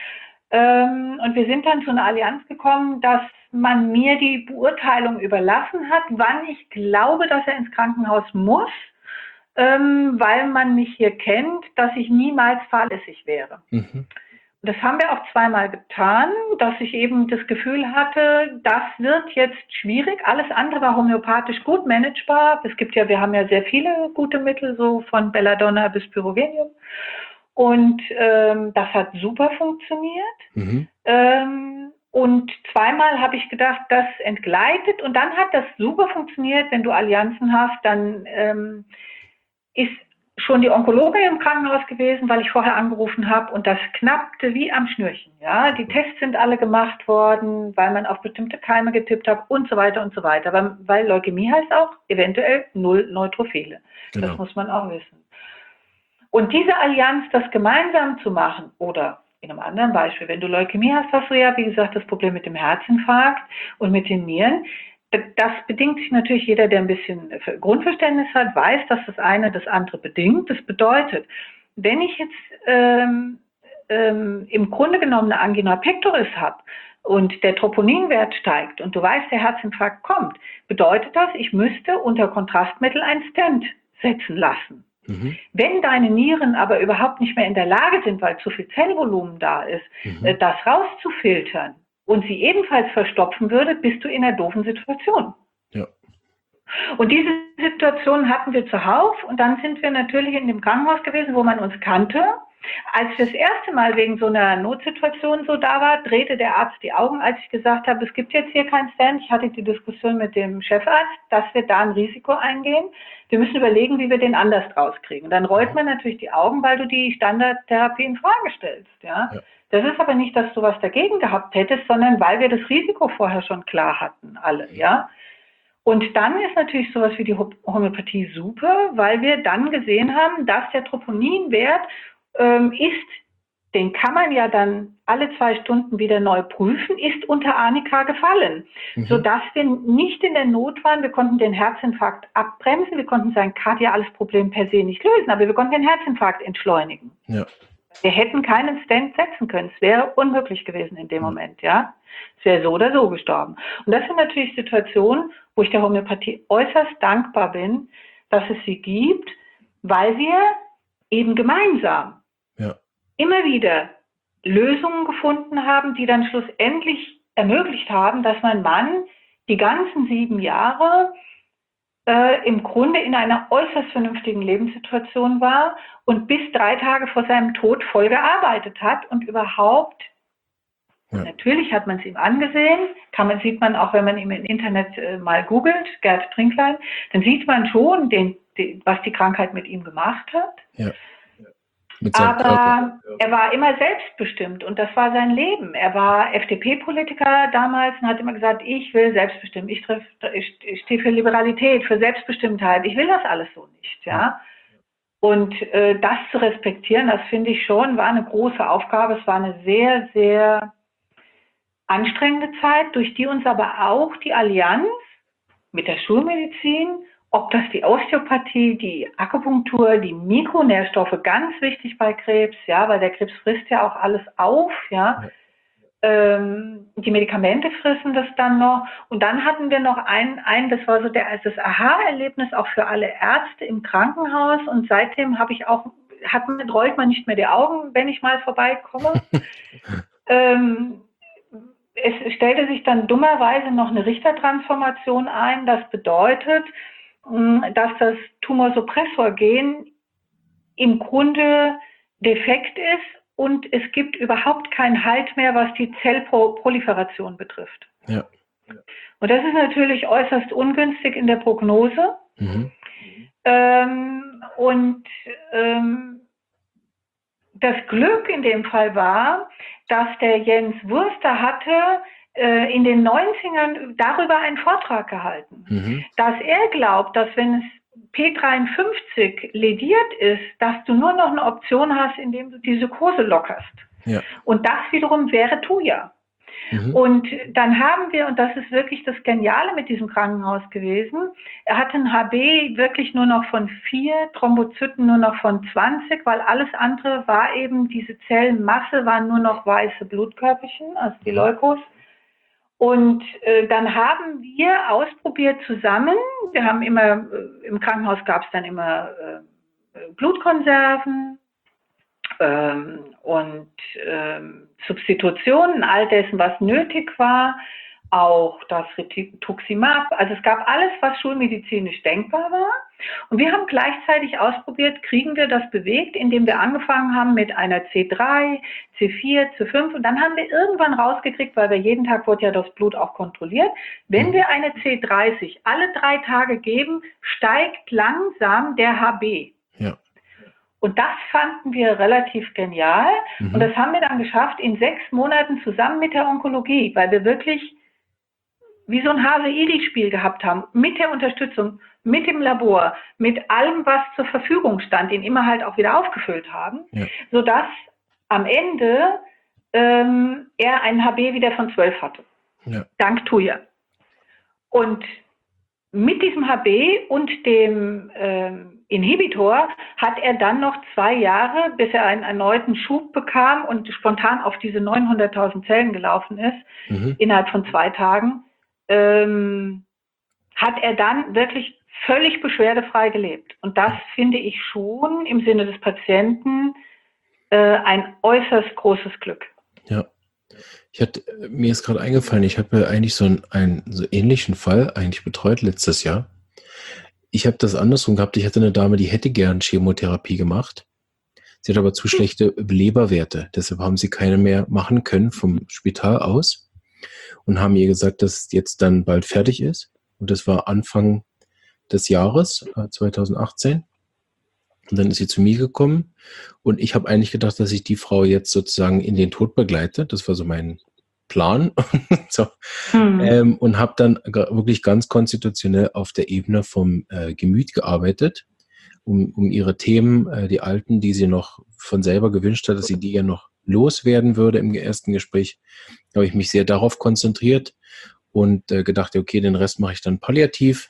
Ähm, und wir sind dann zu einer Allianz gekommen, dass man mir die Beurteilung überlassen hat, wann ich glaube, dass er ins Krankenhaus muss, ähm, weil man mich hier kennt, dass ich niemals fahrlässig wäre. Mhm. Das haben wir auch zweimal getan, dass ich eben das Gefühl hatte, das wird jetzt schwierig. Alles andere war homöopathisch gut managebar. Es gibt ja, wir haben ja sehr viele gute Mittel, so von Belladonna bis Pyrovenium. Und ähm, das hat super funktioniert. Mhm. Ähm, und zweimal habe ich gedacht, das entgleitet. Und dann hat das super funktioniert. Wenn du Allianzen hast, dann ähm, ist schon die Onkologin im Krankenhaus gewesen, weil ich vorher angerufen habe und das knappte wie am Schnürchen. Ja, die Tests sind alle gemacht worden, weil man auf bestimmte Keime getippt hat und so weiter und so weiter. Weil, weil Leukämie heißt auch eventuell null Neutrophile. Genau. Das muss man auch wissen. Und diese Allianz, das gemeinsam zu machen, oder in einem anderen Beispiel, wenn du Leukämie hast, hast du ja, wie gesagt, das Problem mit dem Herzinfarkt und mit den Nieren. Das bedingt sich natürlich, jeder, der ein bisschen Grundverständnis hat, weiß, dass das eine das andere bedingt. Das bedeutet, wenn ich jetzt ähm, ähm, im Grunde genommen eine Angina pectoris habe und der Troponinwert steigt und du weißt, der Herzinfarkt kommt, bedeutet das, ich müsste unter Kontrastmittel ein Stent setzen lassen. Mhm. Wenn deine Nieren aber überhaupt nicht mehr in der Lage sind, weil zu viel Zellvolumen da ist, mhm. das rauszufiltern, und sie ebenfalls verstopfen würde, bist du in einer doofen Situation. Ja. Und diese Situation hatten wir zuhauf und dann sind wir natürlich in dem Krankenhaus gewesen, wo man uns kannte. Als wir das erste Mal wegen so einer Notsituation so da war, drehte der Arzt die Augen, als ich gesagt habe, es gibt jetzt hier keinen Stand. Ich hatte die Diskussion mit dem Chefarzt, dass wir da ein Risiko eingehen. Wir müssen überlegen, wie wir den anders rauskriegen. Dann rollt man natürlich die Augen, weil du die Standardtherapie in Frage stellst. Ja? Ja. Das ist aber nicht, dass du was dagegen gehabt hättest, sondern weil wir das Risiko vorher schon klar hatten, alle, ja. Und dann ist natürlich sowas wie die Homöopathie super, weil wir dann gesehen haben, dass der Troponinwert ähm, ist, den kann man ja dann alle zwei Stunden wieder neu prüfen, ist unter Arnika gefallen, mhm. sodass wir nicht in der Not waren. Wir konnten den Herzinfarkt abbremsen, wir konnten sein kardiales Problem per se nicht lösen, aber wir konnten den Herzinfarkt entschleunigen. Ja. Wir hätten keinen Stent setzen können. Es wäre unmöglich gewesen in dem Moment, ja. Es wäre so oder so gestorben. Und das sind natürlich Situationen, wo ich der Homöopathie äußerst dankbar bin, dass es sie gibt, weil wir eben gemeinsam ja. immer wieder Lösungen gefunden haben, die dann schlussendlich ermöglicht haben, dass mein Mann die ganzen sieben Jahre Äh, im Grunde in einer äußerst vernünftigen Lebenssituation war und bis drei Tage vor seinem Tod voll gearbeitet hat und überhaupt, ja. natürlich hat man es ihm angesehen, kann man, sieht man auch, wenn man ihm im Internet äh, mal googelt, Gerd Trinklein, dann sieht man schon, den, den, was die Krankheit mit ihm gemacht hat. Ja. Aber er war immer selbstbestimmt und das war sein Leben. Er war F D P-Politiker damals und hat immer gesagt, ich will selbstbestimmt, ich, ich, ich stehe für Liberalität, für Selbstbestimmtheit, ich will das alles so nicht. Ja? Und äh, das zu respektieren, das finde ich schon, war eine große Aufgabe. Es war eine sehr, sehr anstrengende Zeit, durch die uns aber auch die Allianz mit der Schulmedizin, ob das die Osteopathie, die Akupunktur, die Mikronährstoffe, ganz wichtig bei Krebs, ja, weil der Krebs frisst ja auch alles auf, ja. ja. Ähm, die Medikamente frissen das dann noch. Und dann hatten wir noch ein, ein das war so der, das Aha-Erlebnis auch für alle Ärzte im Krankenhaus. Und seitdem habe ich auch, hat man, rollt man nicht mehr die Augen, wenn ich mal vorbeikomme. ähm, es stellte sich dann dummerweise noch eine Richtertransformation ein. Das bedeutet, dass das Tumorsuppressor-Gen im Grunde defekt ist und es gibt überhaupt keinen Halt mehr, was die Zellproliferation betrifft. Ja. Und das ist natürlich äußerst ungünstig in der Prognose. Mhm. Ähm, und ähm, das Glück in dem Fall war, dass der Jens Wurster hatte in den neunzigern darüber einen Vortrag gehalten, mhm. dass er glaubt, dass wenn es P dreiundfünfzig lediert ist, dass du nur noch eine Option hast, indem du die Glukose lockerst. Ja. Und das wiederum wäre Thuja. Mhm. Und dann haben wir, und das ist wirklich das Geniale mit diesem Krankenhaus gewesen, er hatte ein H B wirklich nur noch von vier, Thrombozyten nur noch von zwanzig, weil alles andere war eben, diese Zellmasse waren nur noch weiße Blutkörperchen, also die Leukos. Und äh, dann haben wir ausprobiert zusammen, wir haben immer, äh, im Krankenhaus gab es dann immer äh, Blutkonserven ähm, und ähm, Substitutionen, all dessen, was nötig war, auch das Rituximab. Also es gab alles, was schulmedizinisch denkbar war. Und wir haben gleichzeitig ausprobiert, kriegen wir das bewegt, indem wir angefangen haben mit einer C drei, C vier, C fünf. Und dann haben wir irgendwann rausgekriegt, weil wir jeden Tag wurde ja das Blut auch kontrolliert, wenn wir eine C dreißig alle drei Tage geben, steigt langsam der H B. Ja. Und das fanden wir relativ genial. Mhm. Und das haben wir dann geschafft in sechs Monaten zusammen mit der Onkologie, weil wir wirklich wie so ein Hase-Igel-Spiel gehabt haben, mit der Unterstützung, mit dem Labor, mit allem, was zur Verfügung stand, den immer halt auch wieder aufgefüllt haben, Ja. sodass am Ende ähm, er einen H B wieder von zwölf hatte. Ja. Dank Tuya. Und mit diesem H B und dem ähm, Inhibitor hat er dann noch zwei Jahre, bis er einen erneuten Schub bekam und spontan auf diese neunhunderttausend Zellen gelaufen ist, Mhm. innerhalb von zwei Tagen, ähm, hat er dann wirklich völlig beschwerdefrei gelebt. Und das finde ich schon im Sinne des Patienten äh, ein äußerst großes Glück. Ja. Ich hatte, mir ist gerade eingefallen, ich habe ja eigentlich so einen, einen so ähnlichen Fall eigentlich betreut letztes Jahr. Ich habe das andersrum gehabt. Ich hatte eine Dame, die hätte gern Chemotherapie gemacht. Sie hat aber zu schlechte Leberwerte. Deshalb haben sie keine mehr machen können vom Spital aus und haben ihr gesagt, dass es jetzt dann bald fertig ist. Und das war Anfang des Jahres, äh, zwanzig achtzehn. Und dann ist sie zu mir gekommen und ich habe eigentlich gedacht, dass ich die Frau jetzt sozusagen in den Tod begleite. Das war so mein Plan. so. mhm. ähm, und habe dann wirklich ganz konstitutionell auf der Ebene vom äh, Gemüt gearbeitet, um, um ihre Themen, äh, die alten, die sie noch von selber gewünscht hat, dass sie die ja noch loswerden würde im ersten Gespräch. Da habe ich mich sehr darauf konzentriert und äh, gedacht, okay, den Rest mache ich dann palliativ.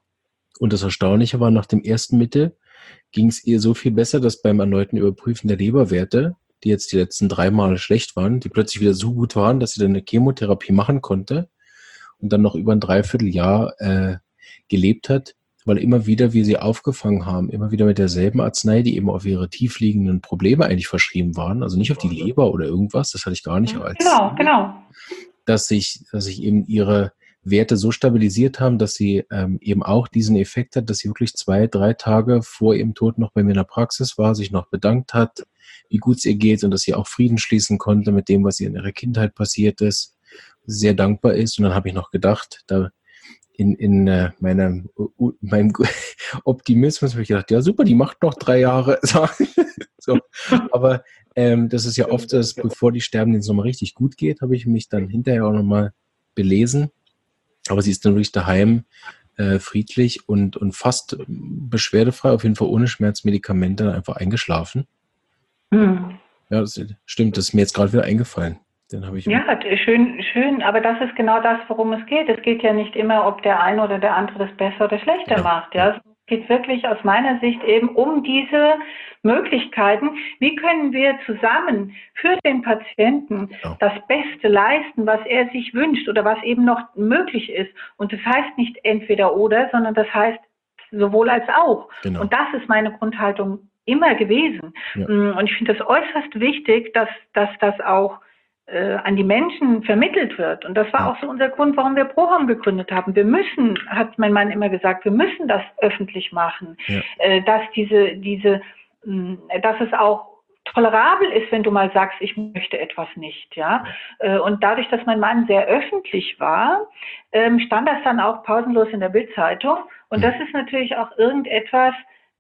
Und das Erstaunliche war, nach dem ersten Mittel ging es ihr so viel besser, dass beim erneuten Überprüfen der Leberwerte, die jetzt die letzten drei Mal schlecht waren, die plötzlich wieder so gut waren, dass sie dann eine Chemotherapie machen konnte und dann noch über ein Dreivierteljahr äh, gelebt hat, weil immer wieder wir sie aufgefangen haben, immer wieder mit derselben Arznei, die eben auf ihre tiefliegenden Probleme eigentlich verschrieben waren, also nicht auf die Leber oder irgendwas, das hatte ich gar nicht als Genau, genau. dass sich, dass sich eben ihre Werte so stabilisiert haben, dass sie ähm, eben auch diesen Effekt hat, dass sie wirklich zwei, drei Tage vor ihrem Tod noch bei mir in der Praxis war, sich noch bedankt hat, wie gut es ihr geht und dass sie auch Frieden schließen konnte mit dem, was ihr in ihrer Kindheit passiert ist, sehr dankbar ist. Und dann habe ich noch gedacht, da in, in äh, meinem, uh, meinem Optimismus habe ich gedacht, ja super, die macht noch drei Jahre. so. so. Aber ähm, das ist ja oft, dass bevor die sterben, denen es nochmal richtig gut geht, habe ich mich dann hinterher auch nochmal belesen. Aber sie ist dann wirklich daheim äh, friedlich und, und fast beschwerdefrei, auf jeden Fall ohne Schmerzmedikamente, dann einfach eingeschlafen. Hm. Ja, das stimmt, das ist mir jetzt gerade wieder eingefallen. Den habe ich ja, schön, schön, aber das ist genau das, worum es geht. Es geht ja nicht immer, ob der eine oder der andere das besser oder schlechter ja. macht. Ja, es geht wirklich aus meiner Sicht eben um diese Möglichkeiten. Wie können wir zusammen für den Patienten ja. das Beste leisten, was er sich wünscht oder was eben noch möglich ist? Und das heißt nicht entweder oder, sondern das heißt sowohl als auch. Genau. Und das ist meine Grundhaltung immer gewesen. Ja. Und ich finde das äußerst wichtig, dass, dass das auch an die Menschen vermittelt wird. Und das war auch so unser Grund, warum wir ProHome gegründet haben. Wir müssen, hat mein Mann immer gesagt, wir müssen das öffentlich machen, ja. dass diese, diese, dass es auch tolerabel ist, wenn du mal sagst, ich möchte etwas nicht, ja. Und dadurch, dass mein Mann sehr öffentlich war, stand das dann auch pausenlos in der Bild-Zeitung. Und das ist natürlich auch irgendetwas,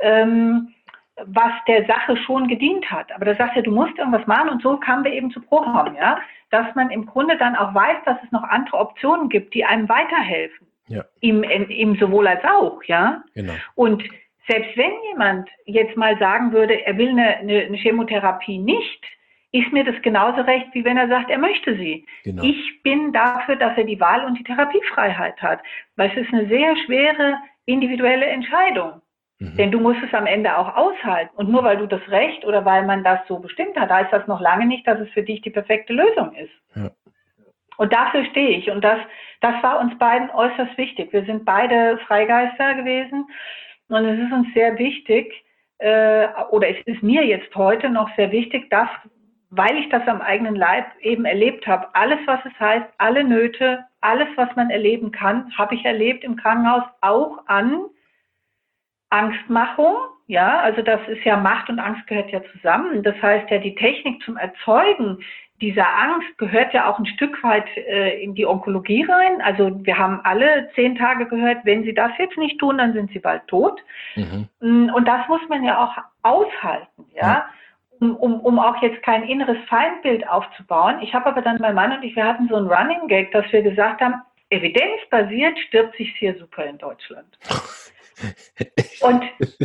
was der Sache schon gedient hat. Aber da sagt er, du musst irgendwas machen und so kamen wir eben zu ProHome, ja, dass man im Grunde dann auch weiß, dass es noch andere Optionen gibt, die einem weiterhelfen. Ja. Ihm, ihm sowohl als auch, ja. Genau. Und selbst wenn jemand jetzt mal sagen würde, er will eine, eine, eine Chemotherapie nicht, ist mir das genauso recht, wie wenn er sagt, er möchte sie. Genau. Ich bin dafür, dass er die Wahl und die Therapiefreiheit hat, weil es ist eine sehr schwere individuelle Entscheidung. Mhm. Denn du musst es am Ende auch aushalten. Und nur weil du das Recht oder weil man das so bestimmt hat, heißt das noch lange nicht, dass es für dich die perfekte Lösung ist. Ja. Und dafür stehe ich. Und das, das war uns beiden äußerst wichtig. Wir sind beide Freigeister gewesen. Und es ist uns sehr wichtig, äh, oder es ist mir jetzt heute noch sehr wichtig, dass, weil ich das am eigenen Leib eben erlebt habe, alles, was es heißt, alle Nöte, alles, was man erleben kann, habe ich erlebt im Krankenhaus, auch an Angstmachung. Ja, also das ist ja, Macht und Angst gehört ja zusammen. Das heißt ja, die Technik zum Erzeugen dieser Angst gehört ja auch ein Stück weit äh, in die Onkologie rein. Also wir haben alle zehn Tage gehört, wenn Sie das jetzt nicht tun, dann sind Sie bald tot. Mhm. Und das muss man ja auch aushalten, ja. ja. Um, um, um auch jetzt kein inneres Feindbild aufzubauen. Ich habe aber dann, mein Mann und ich, wir hatten so einen Running Gag, dass wir gesagt haben, evidenzbasiert stirbt sich hier super in Deutschland. Und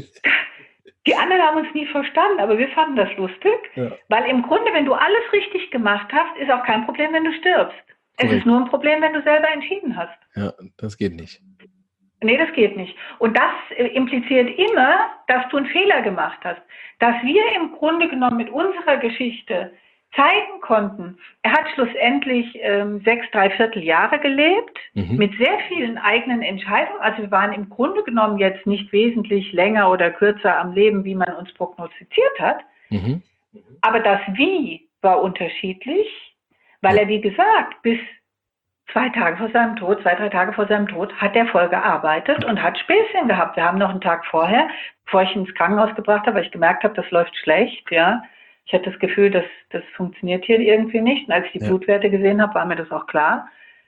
die anderen haben uns nie verstanden, aber wir fanden das lustig, ja. Weil im Grunde, wenn du alles richtig gemacht hast, ist auch kein Problem, wenn du stirbst. Es Correct. Ist nur ein Problem, wenn du selber entschieden hast. Ja, das geht nicht. Nee, das geht nicht. Und das äh, impliziert immer, dass du einen Fehler gemacht hast. Dass wir im Grunde genommen mit unserer Geschichte zeigen konnten, er hat schlussendlich ähm, sechs, dreiviertel Jahre gelebt, mhm. mit sehr vielen eigenen Entscheidungen. Also wir waren im Grunde genommen jetzt nicht wesentlich länger oder kürzer am Leben, wie man uns prognostiziert hat. Mhm. Aber das Wie war unterschiedlich, weil ja. er, wie gesagt, bis zwei Tage vor seinem Tod, zwei, drei Tage vor seinem Tod, hat er voll gearbeitet und hat Späßchen gehabt. Wir haben noch einen Tag vorher, bevor ich ihn ins Krankenhaus gebracht habe, weil ich gemerkt habe, das läuft schlecht, ja. Ich hatte das Gefühl, dass das funktioniert hier irgendwie nicht. Und als ich die ja. Blutwerte gesehen habe, war mir das auch klar.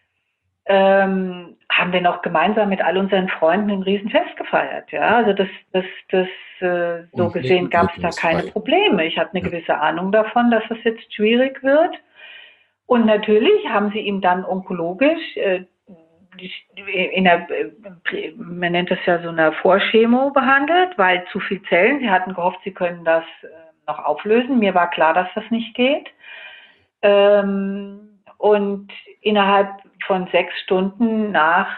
Ähm, haben wir noch gemeinsam mit all unseren Freunden ein Riesenfest gefeiert. Ja, also das, das, das äh, so und gesehen gab es da keine frei. Probleme. Ich hatte eine ja. gewisse Ahnung davon, dass das jetzt schwierig wird. Und natürlich haben sie ihm dann onkologisch äh, in der, man nennt das ja so eine Vorchemo behandelt, weil zu viel Zellen. Sie hatten gehofft, sie können das äh, noch auflösen. Mir war klar, dass das nicht geht. Ähm, und innerhalb von sechs Stunden nach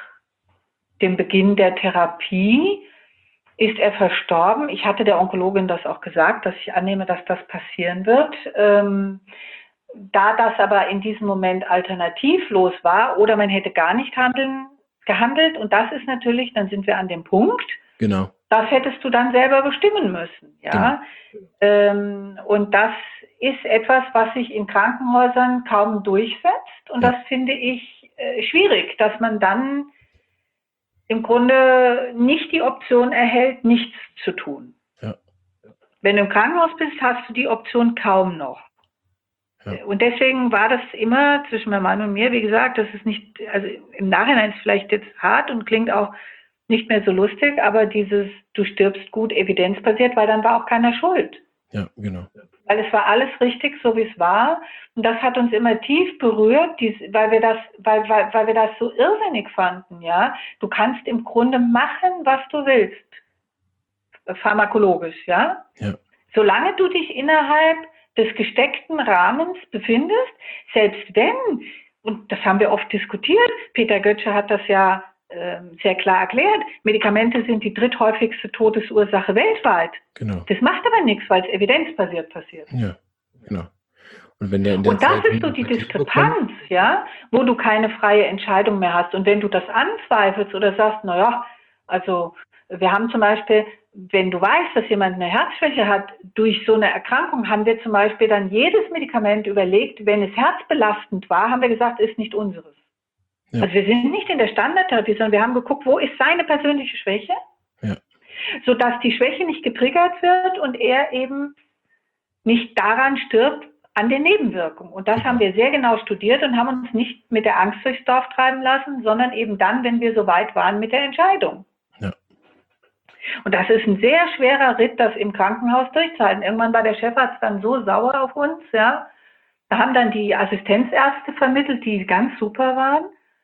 dem Beginn der Therapie ist er verstorben. Ich hatte der Onkologin das auch gesagt, dass ich annehme, dass das passieren wird. Ähm, da das aber in diesem Moment alternativlos war oder man hätte gar nicht handeln, gehandelt, und das ist natürlich, dann sind wir an dem Punkt, genau. Das hättest du dann selber bestimmen müssen, ja. Genau. Ähm, und das ist etwas, was sich in Krankenhäusern kaum durchsetzt. Und ja. das finde ich äh, schwierig, dass man dann im Grunde nicht die Option erhält, nichts zu tun. Ja. Wenn du im Krankenhaus bist, hast du die Option kaum noch. Ja. Und deswegen war das immer zwischen meinem Mann und mir, wie gesagt, das ist nicht, also im Nachhinein ist vielleicht jetzt hart und klingt auch nicht mehr so lustig, aber dieses, du stirbst gut, evidenzbasiert, weil dann war auch keiner schuld. Ja, genau. Weil es war alles richtig, so wie es war. Und das hat uns immer tief berührt, dies, weil wir das, weil, weil, weil wir das so irrsinnig fanden, ja. Du kannst im Grunde machen, was du willst. Pharmakologisch, ja. Ja. Solange du dich innerhalb des gesteckten Rahmens befindest, selbst wenn, und das haben wir oft diskutiert, Peter Götzsche hat das ja sehr klar erklärt, Medikamente sind die dritthäufigste Todesursache weltweit. Genau. Das macht aber nichts, weil es evidenzbasiert passiert. Ja, genau. Und, wenn der in der und das Zeit ist so die Diskrepanz, bekommt, ja, wo du keine freie Entscheidung mehr hast. Und wenn du das anzweifelst oder sagst, naja, also wir haben zum Beispiel, wenn du weißt, dass jemand eine Herzschwäche hat, durch so eine Erkrankung, haben wir zum Beispiel dann jedes Medikament überlegt, wenn es herzbelastend war, haben wir gesagt, ist nicht unseres. Ja. Also wir sind nicht in der Standardtherapie, sondern wir haben geguckt, wo ist seine persönliche Schwäche, ja. sodass die Schwäche nicht getriggert wird und er eben nicht daran stirbt, an den Nebenwirkungen. Und das genau. haben wir sehr genau studiert und haben uns nicht mit der Angst durchs Dorf treiben lassen, sondern eben dann, wenn wir so weit waren mit der Entscheidung. Ja. Und das ist ein sehr schwerer Ritt, das im Krankenhaus durchzuhalten. Irgendwann war der Chefarzt dann so sauer auf uns, ja. Da haben dann die Assistenzärzte vermittelt, die ganz super waren.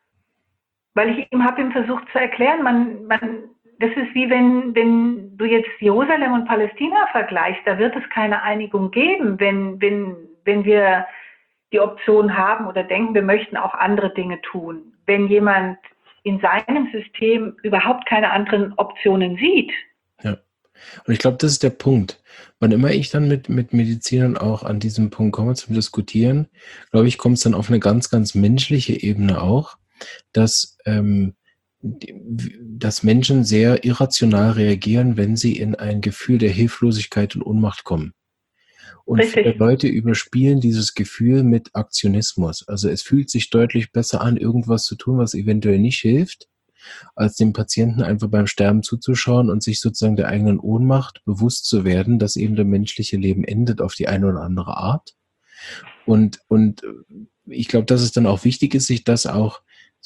Weil ich ihm habe ihm versucht zu erklären, man, man, das ist wie wenn, wenn du jetzt Jerusalem und Palästina vergleichst, da wird es keine Einigung geben, wenn, wenn, wenn wir die Option haben oder denken, wir möchten auch andere Dinge tun. Wenn jemand in seinem System überhaupt keine anderen Optionen sieht. Ja. Und ich glaube, das ist der Punkt. Wann immer ich dann mit, mit Medizinern auch an diesem Punkt komme zum Diskutieren, glaube ich, kommt es dann auf eine ganz, ganz menschliche Ebene auch, dass ähm, dass Menschen sehr irrational reagieren, wenn sie in ein Gefühl der Hilflosigkeit und Ohnmacht kommen. Und viele Richtig. Leute überspielen dieses Gefühl mit Aktionismus. Also es fühlt sich deutlich besser an, irgendwas zu tun, was eventuell nicht hilft, als dem Patienten einfach beim Sterben zuzuschauen und sich sozusagen der eigenen Ohnmacht bewusst zu werden, dass eben das menschliche Leben endet auf die eine oder andere Art. Und, und ich glaube, dass es dann auch wichtig ist, sich das auch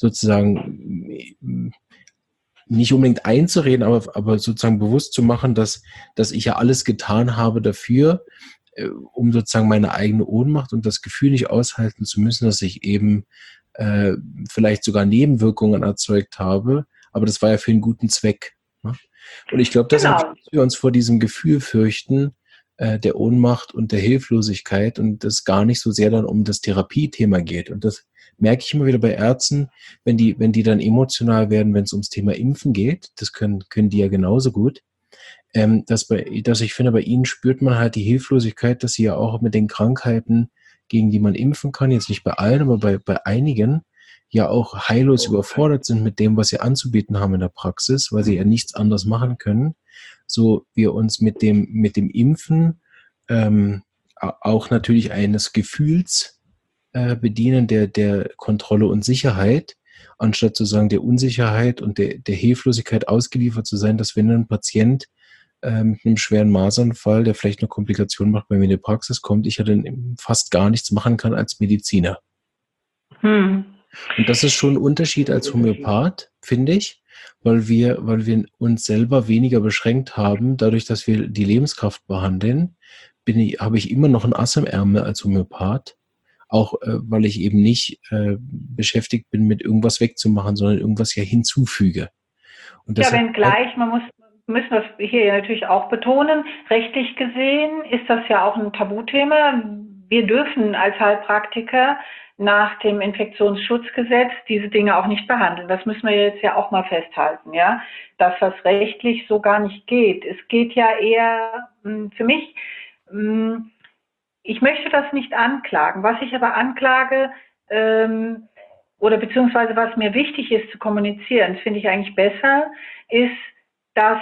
sozusagen nicht unbedingt einzureden, aber, aber sozusagen bewusst zu machen, dass, dass ich ja alles getan habe dafür, um sozusagen meine eigene Ohnmacht und das Gefühl nicht aushalten zu müssen, dass ich eben äh, vielleicht sogar Nebenwirkungen erzeugt habe, aber das war ja für einen guten Zweck. Ne? Und ich glaube, deshalb Genau. müssen wir uns vor diesem Gefühl fürchten, äh, der Ohnmacht und der Hilflosigkeit und das gar nicht so sehr dann um das Therapiethema geht. Und das merke ich immer wieder bei Ärzten, wenn die, wenn die dann emotional werden, wenn es ums Thema Impfen geht, das können, können die ja genauso gut, ähm, dass, bei, dass ich finde, bei ihnen spürt man halt die Hilflosigkeit, dass sie ja auch mit den Krankheiten, gegen die man impfen kann, jetzt nicht bei allen, aber bei, bei einigen, ja auch heillos überfordert sind mit dem, was sie anzubieten haben in der Praxis, weil sie ja nichts anderes machen können. So wir uns mit dem, mit dem Impfen ähm, auch natürlich eines Gefühls äh, bedienen, der, der Kontrolle und Sicherheit, anstatt zu sagen, der Unsicherheit und der, der Hilflosigkeit ausgeliefert zu sein, dass wenn ein Patient äh, mit einem schweren Masernfall, der vielleicht eine Komplikation macht, bei mir in die Praxis kommt, ich ja dann fast gar nichts machen kann als Mediziner. Hm. Und das ist schon ein Unterschied als Homöopath, finde ich, weil wir, weil wir uns selber weniger beschränkt haben, dadurch, dass wir die Lebenskraft behandeln, bin ich, habe ich immer noch ein Ass im Ärmel als Homöopath, auch äh, weil ich eben nicht äh, beschäftigt bin, mit irgendwas wegzumachen, sondern irgendwas ja hinzufüge. Und Ja, deshalb, wenngleich, man muss, müssen wir es hier ja natürlich auch betonen, rechtlich gesehen ist das ja auch ein Tabuthema. Wir dürfen als Heilpraktiker nach dem Infektionsschutzgesetz diese Dinge auch nicht behandeln. Das müssen wir jetzt ja auch mal festhalten, ja, dass das rechtlich so gar nicht geht. Es geht ja eher mh, für mich, mh, ich möchte das nicht anklagen. Was ich aber anklage, ähm, oder beziehungsweise was mir wichtig ist zu kommunizieren, das finde ich eigentlich besser, ist, dass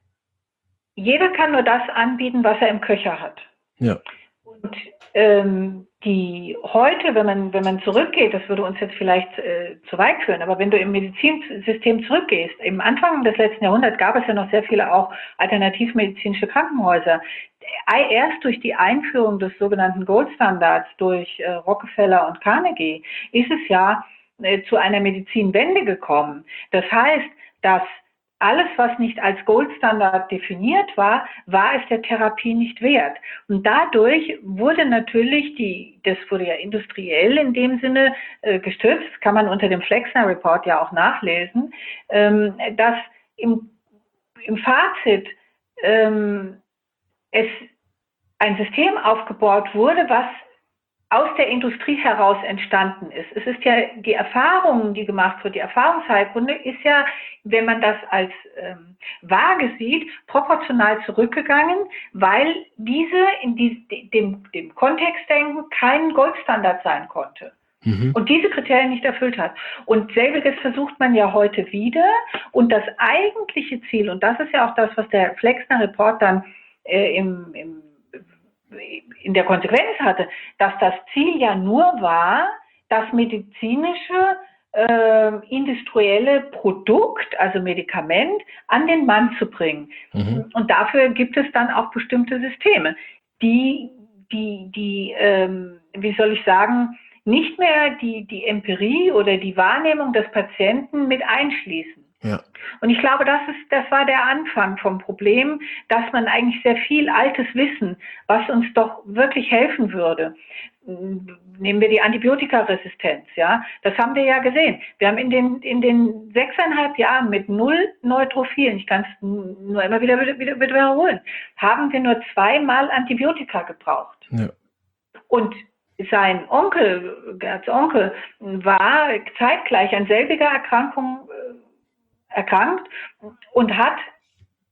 jeder kann nur das anbieten, was er im Köcher hat. ja. Und ähm, die heute, wenn man, wenn man zurückgeht, das würde uns jetzt vielleicht äh, zu weit führen, aber wenn du im Medizinsystem zurückgehst, im Anfang des letzten Jahrhunderts gab es ja noch sehr viele auch alternativmedizinische Krankenhäuser. Erst durch die Einführung des sogenannten Goldstandards durch äh, Rockefeller und Carnegie ist es ja äh, zu einer Medizinwende gekommen. Das heißt, dass alles, was nicht als Goldstandard definiert war, war es der Therapie nicht wert. Und dadurch wurde natürlich die, das wurde ja industriell in dem Sinne äh, gestützt, das kann man unter dem Flexner Report ja auch nachlesen, ähm, dass im, im Fazit ähm, es ein System aufgebaut wurde, was aus der Industrie heraus entstanden ist. Es ist ja die Erfahrung, die gemacht wird, die Erfahrungsheilkunde ist ja, wenn man das als ähm, Waage sieht, proportional zurückgegangen, weil diese in die, dem, dem Kontextdenken kein Goldstandard sein konnte. Mhm. Und diese Kriterien nicht erfüllt hat. Und selbiges versucht man ja heute wieder. Und das eigentliche Ziel, und das ist ja auch das, was der Flexner Report dann äh, im, im in der Konsequenz hatte, dass das Ziel ja nur war, das medizinische, äh, industrielle Produkt, also Medikament, an den Mann zu bringen. Mhm. Und dafür gibt es dann auch bestimmte Systeme, die, die, die ähm, wie soll ich sagen, nicht mehr die, die Empirie oder die Wahrnehmung des Patienten mit einschließen. Ja. Und ich glaube, das ist, das war der Anfang vom Problem, dass man eigentlich sehr viel altes Wissen, was uns doch wirklich helfen würde. Nehmen wir die Antibiotikaresistenz, ja. Das haben wir ja gesehen. Wir haben in den, in den sechseinhalb Jahren mit null Neutrophilen, ich kann es nur immer wieder, wieder, wieder wiederholen, haben wir nur zweimal Antibiotika gebraucht. Ja. Und sein Onkel, Gerds Onkel, war zeitgleich an selbiger Erkrankung erkrankt und hat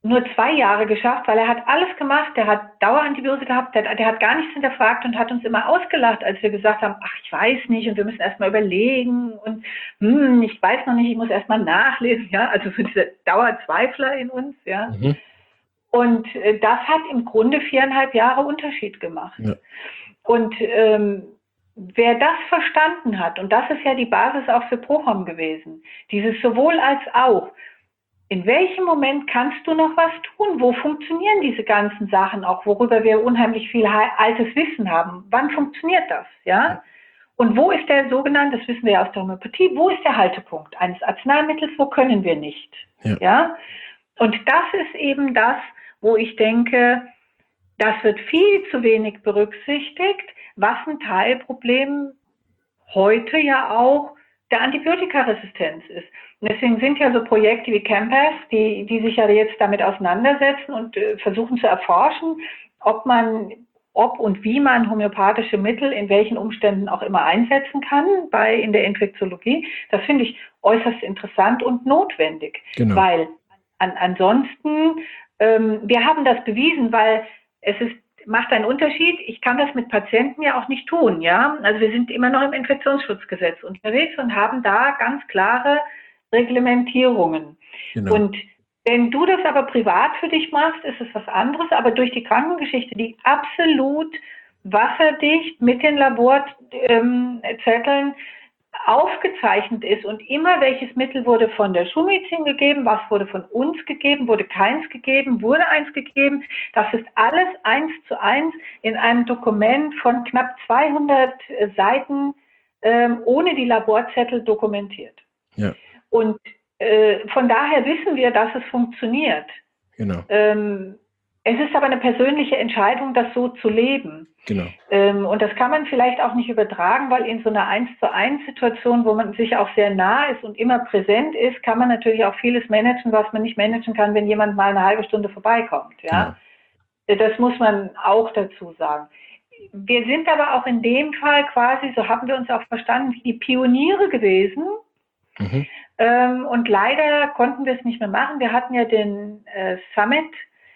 nur zwei Jahre geschafft, weil er hat alles gemacht, der hat Dauerantibiose gehabt, der, der hat gar nichts hinterfragt und hat uns immer ausgelacht, als wir gesagt haben, ach, ich weiß nicht und wir müssen erstmal überlegen und hm, ich weiß noch nicht, ich muss erstmal nachlesen, ja, also für diese Dauerzweifler in uns, ja. Mhm. Und äh, das hat im Grunde viereinhalb Jahre Unterschied gemacht. Ja. Und ähm, wer das verstanden hat, und das ist ja die Basis auch für ProHom gewesen, dieses sowohl als auch, in welchem Moment kannst du noch was tun? Wo funktionieren diese ganzen Sachen auch, worüber wir unheimlich viel altes Wissen haben? Wann funktioniert das? Ja? Und wo ist der sogenannte, das wissen wir ja aus der Homöopathie, wo ist der Haltepunkt eines Arzneimittels? Wo können wir nicht? Ja. Ja? Und das ist eben das, wo ich denke, das wird viel zu wenig berücksichtigt, was ein Teilproblem heute ja auch der Antibiotikaresistenz ist. Und deswegen sind ja so Projekte wie Campus, die, die sich ja jetzt damit auseinandersetzen und äh, versuchen zu erforschen, ob man, ob und wie man homöopathische Mittel in welchen Umständen auch immer einsetzen kann bei, in der Infektiologie. Das finde ich äußerst interessant und notwendig, Genau. weil an, ansonsten, ähm, wir haben das bewiesen, weil es ist macht einen Unterschied. Ich kann das mit Patienten ja auch nicht tun, ja. Also wir sind immer noch im Infektionsschutzgesetz unterwegs und haben da ganz klare Reglementierungen. Genau. Und wenn du das aber privat für dich machst, ist es was anderes. Aber durch die Krankengeschichte, die absolut wasserdicht mit den Laborzetteln aufgezeichnet ist und immer welches Mittel wurde von der Schulmedizin gegeben, was wurde von uns gegeben, wurde keins gegeben, wurde eins gegeben. Das ist alles eins zu eins in einem Dokument von knapp zweihundert Seiten ähm, ohne die Laborzettel dokumentiert. Ja. Und äh, von daher wissen wir, dass es funktioniert. Genau. Ähm, es ist aber eine persönliche Entscheidung, das so zu leben. Genau. Ähm, und das kann man vielleicht auch nicht übertragen, weil in so einer eins zu eins Situation, wo man sich auch sehr nah ist und immer präsent ist, kann man natürlich auch vieles managen, was man nicht managen kann, wenn jemand mal eine halbe Stunde vorbeikommt. Ja? Genau. Das muss man auch dazu sagen. Wir sind aber auch in dem Fall quasi, so haben wir uns auch verstanden, wie die Pioniere gewesen. Mhm. Ähm, und leider konnten wir es nicht mehr machen. Wir hatten ja den äh, Summit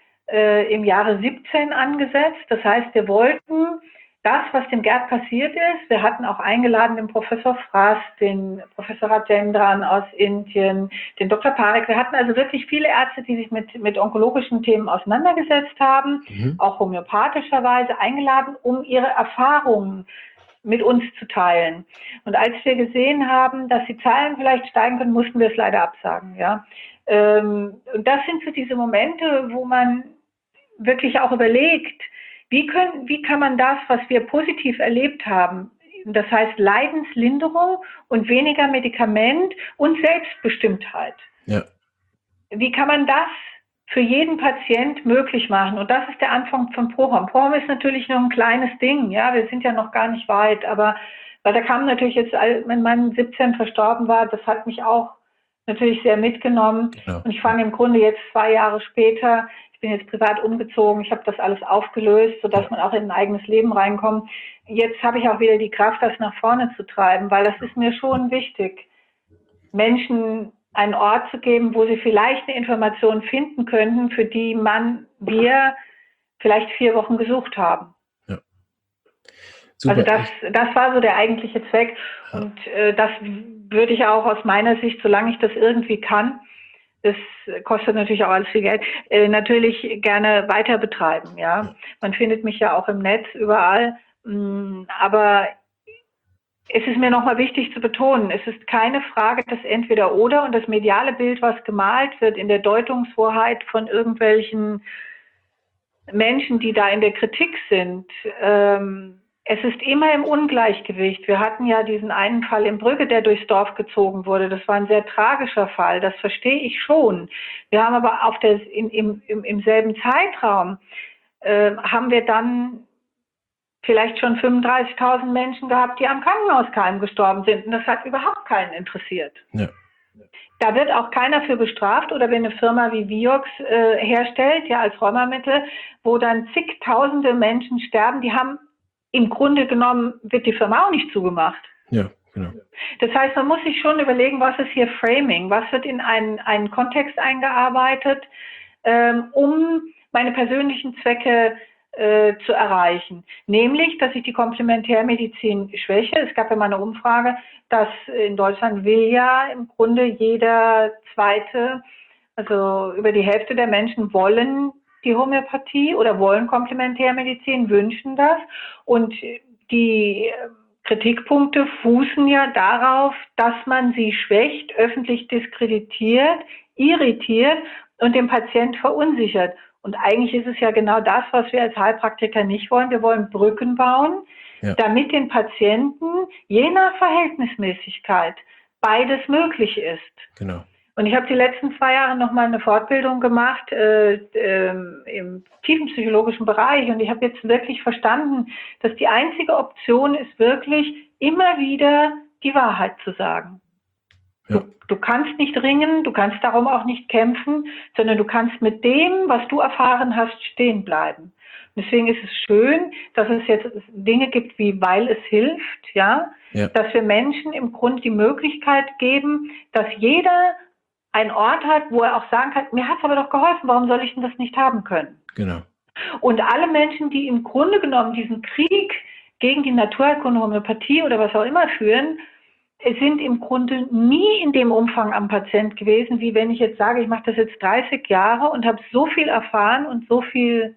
äh, im Jahre siebzehn angesetzt. Das heißt, wir wollten das, was dem Gerd passiert ist, wir hatten auch eingeladen den Professor Frass, den Professor Rajendran aus Indien, den Doktor Parekh. Wir hatten also wirklich viele Ärzte, die sich mit, mit onkologischen Themen auseinandergesetzt haben, mhm. auch homöopathischerweise eingeladen, um ihre Erfahrungen mit uns zu teilen. Und als wir gesehen haben, dass die Zahlen vielleicht steigen können, mussten wir es leider absagen. Ja? Ähm, und das sind so diese Momente, wo man wirklich auch überlegt, wie, können, wie kann man das, was wir positiv erlebt haben, das heißt Leidenslinderung und weniger Medikament und Selbstbestimmtheit. Ja. Wie kann man das für jeden Patient möglich machen? Und das ist der Anfang von ProHom. ProHom ist natürlich nur ein kleines Ding, ja, wir sind ja noch gar nicht weit, aber weil da kam natürlich jetzt, wenn mein siebzehn verstorben war, das hat mich auch natürlich sehr mitgenommen. Genau. Und ich fange im Grunde jetzt zwei Jahre später, ich bin jetzt privat umgezogen, ich habe das alles aufgelöst, sodass ja. man auch in ein eigenes Leben reinkommt. Jetzt habe ich auch wieder die Kraft, das nach vorne zu treiben, weil das ist mir schon wichtig, Menschen einen Ort zu geben, wo sie vielleicht eine Information finden könnten, für die man, wir vielleicht vier Wochen gesucht haben. Ja. Super. Also das, das war so der eigentliche Zweck. Ja. Und äh, das würde ich auch aus meiner Sicht, solange ich das irgendwie kann, das kostet natürlich auch alles viel Geld, äh, natürlich gerne weiter betreiben. Ja? ja, man findet mich ja auch im Netz überall, mh, aber es ist mir nochmal wichtig zu betonen, es ist keine Frage des Entweder-Oder und das mediale Bild, was gemalt wird in der Deutungshoheit von irgendwelchen Menschen, die da in der Kritik sind. Ähm, es ist immer im Ungleichgewicht. Wir hatten ja diesen einen Fall in Brügge, der durchs Dorf gezogen wurde. Das war ein sehr tragischer Fall, das verstehe ich schon. Wir haben aber auf der, in, im, im, im selben Zeitraum, äh, haben wir dann vielleicht schon fünfunddreißigtausend Menschen gehabt, die am Krankenhauskeim gestorben sind. Und das hat überhaupt keinen interessiert. Ja. Da wird auch keiner für bestraft. Oder wenn eine Firma wie Vioxx äh, herstellt, ja als Rheummittel, wo dann zigtausende Menschen sterben, die haben im Grunde genommen, wird die Firma auch nicht zugemacht. Ja, genau. Das heißt, man muss sich schon überlegen, was ist hier Framing? Was wird in einen, einen Kontext eingearbeitet? ähm, um meine persönlichen Zwecke äh, zu erreichen. Nämlich, dass ich die Komplementärmedizin schwäche. Es gab ja mal eine Umfrage, dass in Deutschland will ja im Grunde jeder Zweite, also über die Hälfte der Menschen wollen die Homöopathie oder wollen Komplementärmedizin, wünschen das. Und die Kritikpunkte fußen ja darauf, dass man sie schwächt, öffentlich diskreditiert, irritiert und den Patient verunsichert. Und eigentlich ist es ja genau das, was wir als Heilpraktiker nicht wollen. Wir wollen Brücken bauen, ja, damit den Patienten je nach Verhältnismäßigkeit beides möglich ist. Genau. Und ich habe die letzten zwei Jahre nochmal eine Fortbildung gemacht äh, äh, im tiefenpsychologischen Bereich. Und ich habe jetzt wirklich verstanden, dass die einzige Option ist, wirklich immer wieder die Wahrheit zu sagen. Ja. Du, du kannst nicht ringen, du kannst darum auch nicht kämpfen, sondern du kannst mit dem, was du erfahren hast, stehen bleiben. Und deswegen ist es schön, dass es jetzt Dinge gibt wie "weil es hilft", ja, ja, dass wir Menschen im Grunde die Möglichkeit geben, dass jeder einen Ort hat, wo er auch sagen kann, mir hat es aber doch geholfen, warum soll ich denn das nicht haben können? Genau. Und alle Menschen, die im Grunde genommen diesen Krieg gegen die Naturheilkunde, Homöopathie oder was auch immer führen, sind im Grunde nie in dem Umfang am Patient gewesen, wie wenn ich jetzt sage, ich mache das jetzt dreißig Jahre und habe so viel erfahren und so viel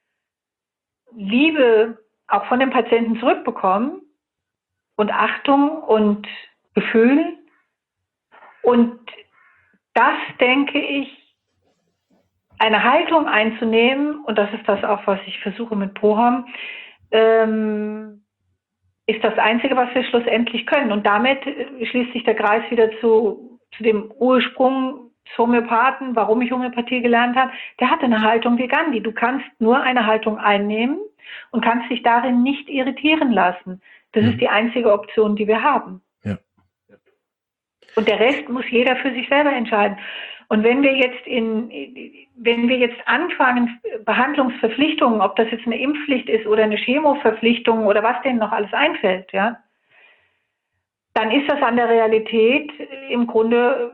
Liebe auch von den Patienten zurückbekommen und Achtung und Gefühl. Und das, denke ich, eine Haltung einzunehmen, und das ist das auch, was ich versuche mit ProHom, ähm, ist das Einzige, was wir schlussendlich können. Und damit schließt sich der Kreis wieder zu, zu dem Ursprung des Homöopathen, warum ich Homöopathie gelernt habe. Der hatte eine Haltung wie Gandhi. Du kannst nur eine Haltung einnehmen und kannst dich darin nicht irritieren lassen. Das mhm. ist die einzige Option, die wir haben. Ja. Und der Rest muss jeder für sich selber entscheiden. Und wenn wir jetzt in, wenn wir jetzt anfangen, Behandlungsverpflichtungen, ob das jetzt eine Impfpflicht ist oder eine Chemoverpflichtung oder was denen noch alles einfällt, ja, dann ist das an der Realität im Grunde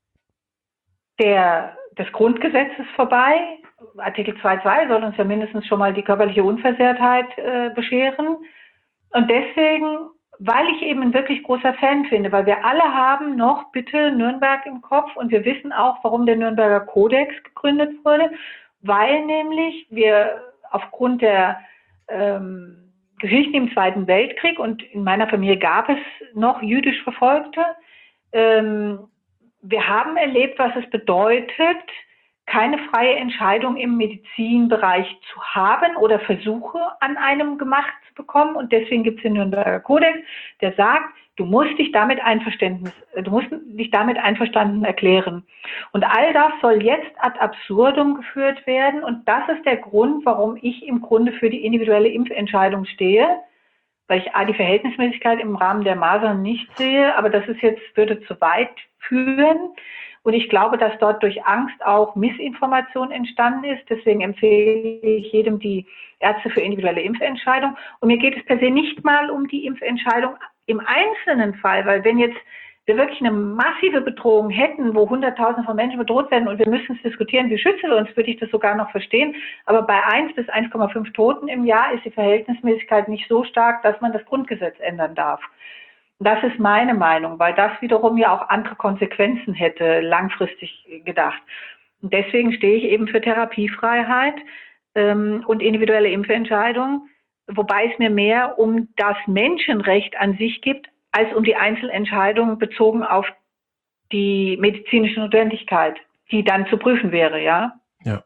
der, des Grundgesetzes vorbei. Artikel zwei Punkt zwei soll uns ja mindestens schon mal die körperliche Unversehrtheit äh, bescheren. Und deswegen, weil ich eben ein wirklich großer Fan finde, weil wir alle haben noch bitte Nürnberg im Kopf und wir wissen auch, warum der Nürnberger Kodex gegründet wurde, weil nämlich wir aufgrund der ähm, Geschichten im Zweiten Weltkrieg, und in meiner Familie gab es noch jüdisch Verfolgte, ähm, wir haben erlebt, was es bedeutet, keine freie Entscheidung im Medizinbereich zu haben oder Versuche an einem gemacht zu bekommen. Und deswegen gibt es den Nürnberger Kodex, der sagt, du musst dich damit Einverständnis, du musst dich damit einverstanden erklären. Und all das soll jetzt ad absurdum geführt werden. Und das ist der Grund, warum ich im Grunde für die individuelle Impfentscheidung stehe, weil ich A, die Verhältnismäßigkeit im Rahmen der Masern nicht sehe, aber das ist jetzt, würde zu weit führen. Und ich glaube, dass dort durch Angst auch Missinformation entstanden ist. Deswegen empfehle ich jedem die Ärzte für individuelle Impfentscheidung. Und mir geht es per se nicht mal um die Impfentscheidung im einzelnen Fall, weil wenn jetzt wir wirklich eine massive Bedrohung hätten, wo Hunderttausende von Menschen bedroht werden und wir müssen es diskutieren, wie schützen wir uns, würde ich das sogar noch verstehen. Aber bei eins bis eins Komma fünf Toten im Jahr ist die Verhältnismäßigkeit nicht so stark, dass man das Grundgesetz ändern darf. Das ist meine Meinung, weil das wiederum ja auch andere Konsequenzen hätte, langfristig gedacht. Und deswegen stehe ich eben für Therapiefreiheit ähm, und individuelle Impfentscheidung, wobei es mir mehr um das Menschenrecht an sich gibt, als um die Einzelentscheidung bezogen auf die medizinische Notwendigkeit, die dann zu prüfen wäre, ja. Ja.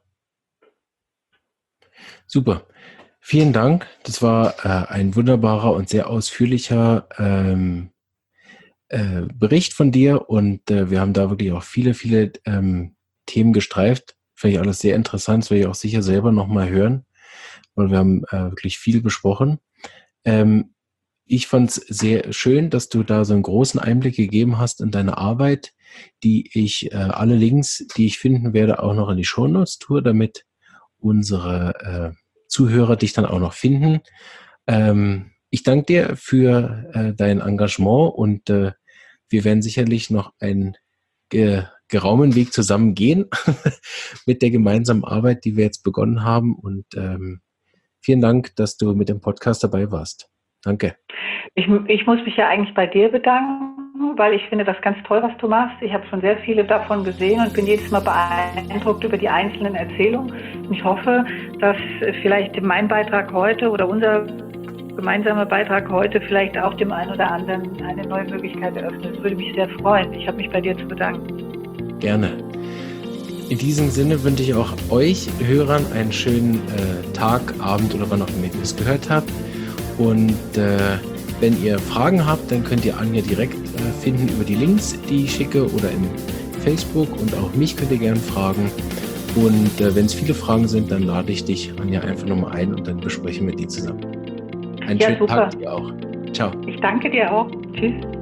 Super. Vielen Dank. Das war äh, ein wunderbarer und sehr ausführlicher ähm, äh, Bericht von dir und äh, wir haben da wirklich auch viele, viele ähm, Themen gestreift. Finde ich alles sehr interessant. Das werde ich auch sicher selber nochmal hören, weil wir haben äh, wirklich viel besprochen. Ähm, ich fand es sehr schön, dass du da so einen großen Einblick gegeben hast in deine Arbeit, die ich äh, alle Links, die ich finden werde, auch noch in die Shownotes tue, damit unsere äh, Zuhörer dich dann auch noch finden. Ähm, ich danke dir für äh, dein Engagement und äh, wir werden sicherlich noch ein äh, geraumen Weg zusammen gehen mit der gemeinsamen Arbeit, die wir jetzt begonnen haben. Und ähm, vielen Dank, dass du mit dem Podcast dabei warst. Danke. Ich, ich muss mich ja eigentlich bei dir bedanken, weil ich finde das ganz toll, was du machst. Ich habe schon sehr viele davon gesehen und bin jedes Mal beeindruckt über die einzelnen Erzählungen. Und ich hoffe, dass vielleicht mein Beitrag heute oder unser gemeinsamer Beitrag heute vielleicht auch dem einen oder anderen eine neue Möglichkeit eröffnet. Das würde mich sehr freuen. Ich habe mich bei dir zu bedanken. Gerne. In diesem Sinne wünsche ich auch euch Hörern einen schönen äh, Tag, Abend oder wann auch immer ihr es gehört habt. Und äh, wenn ihr Fragen habt, dann könnt ihr Anja direkt äh, finden über die Links, die ich schicke, oder im Facebook, und auch mich könnt ihr gerne fragen. Und äh, wenn es viele Fragen sind, dann lade ich dich, Anja, einfach nochmal ein und dann besprechen wir die zusammen. Einen Ja, schönen super. Tag dir auch. Ciao. Ich danke dir auch. Tschüss.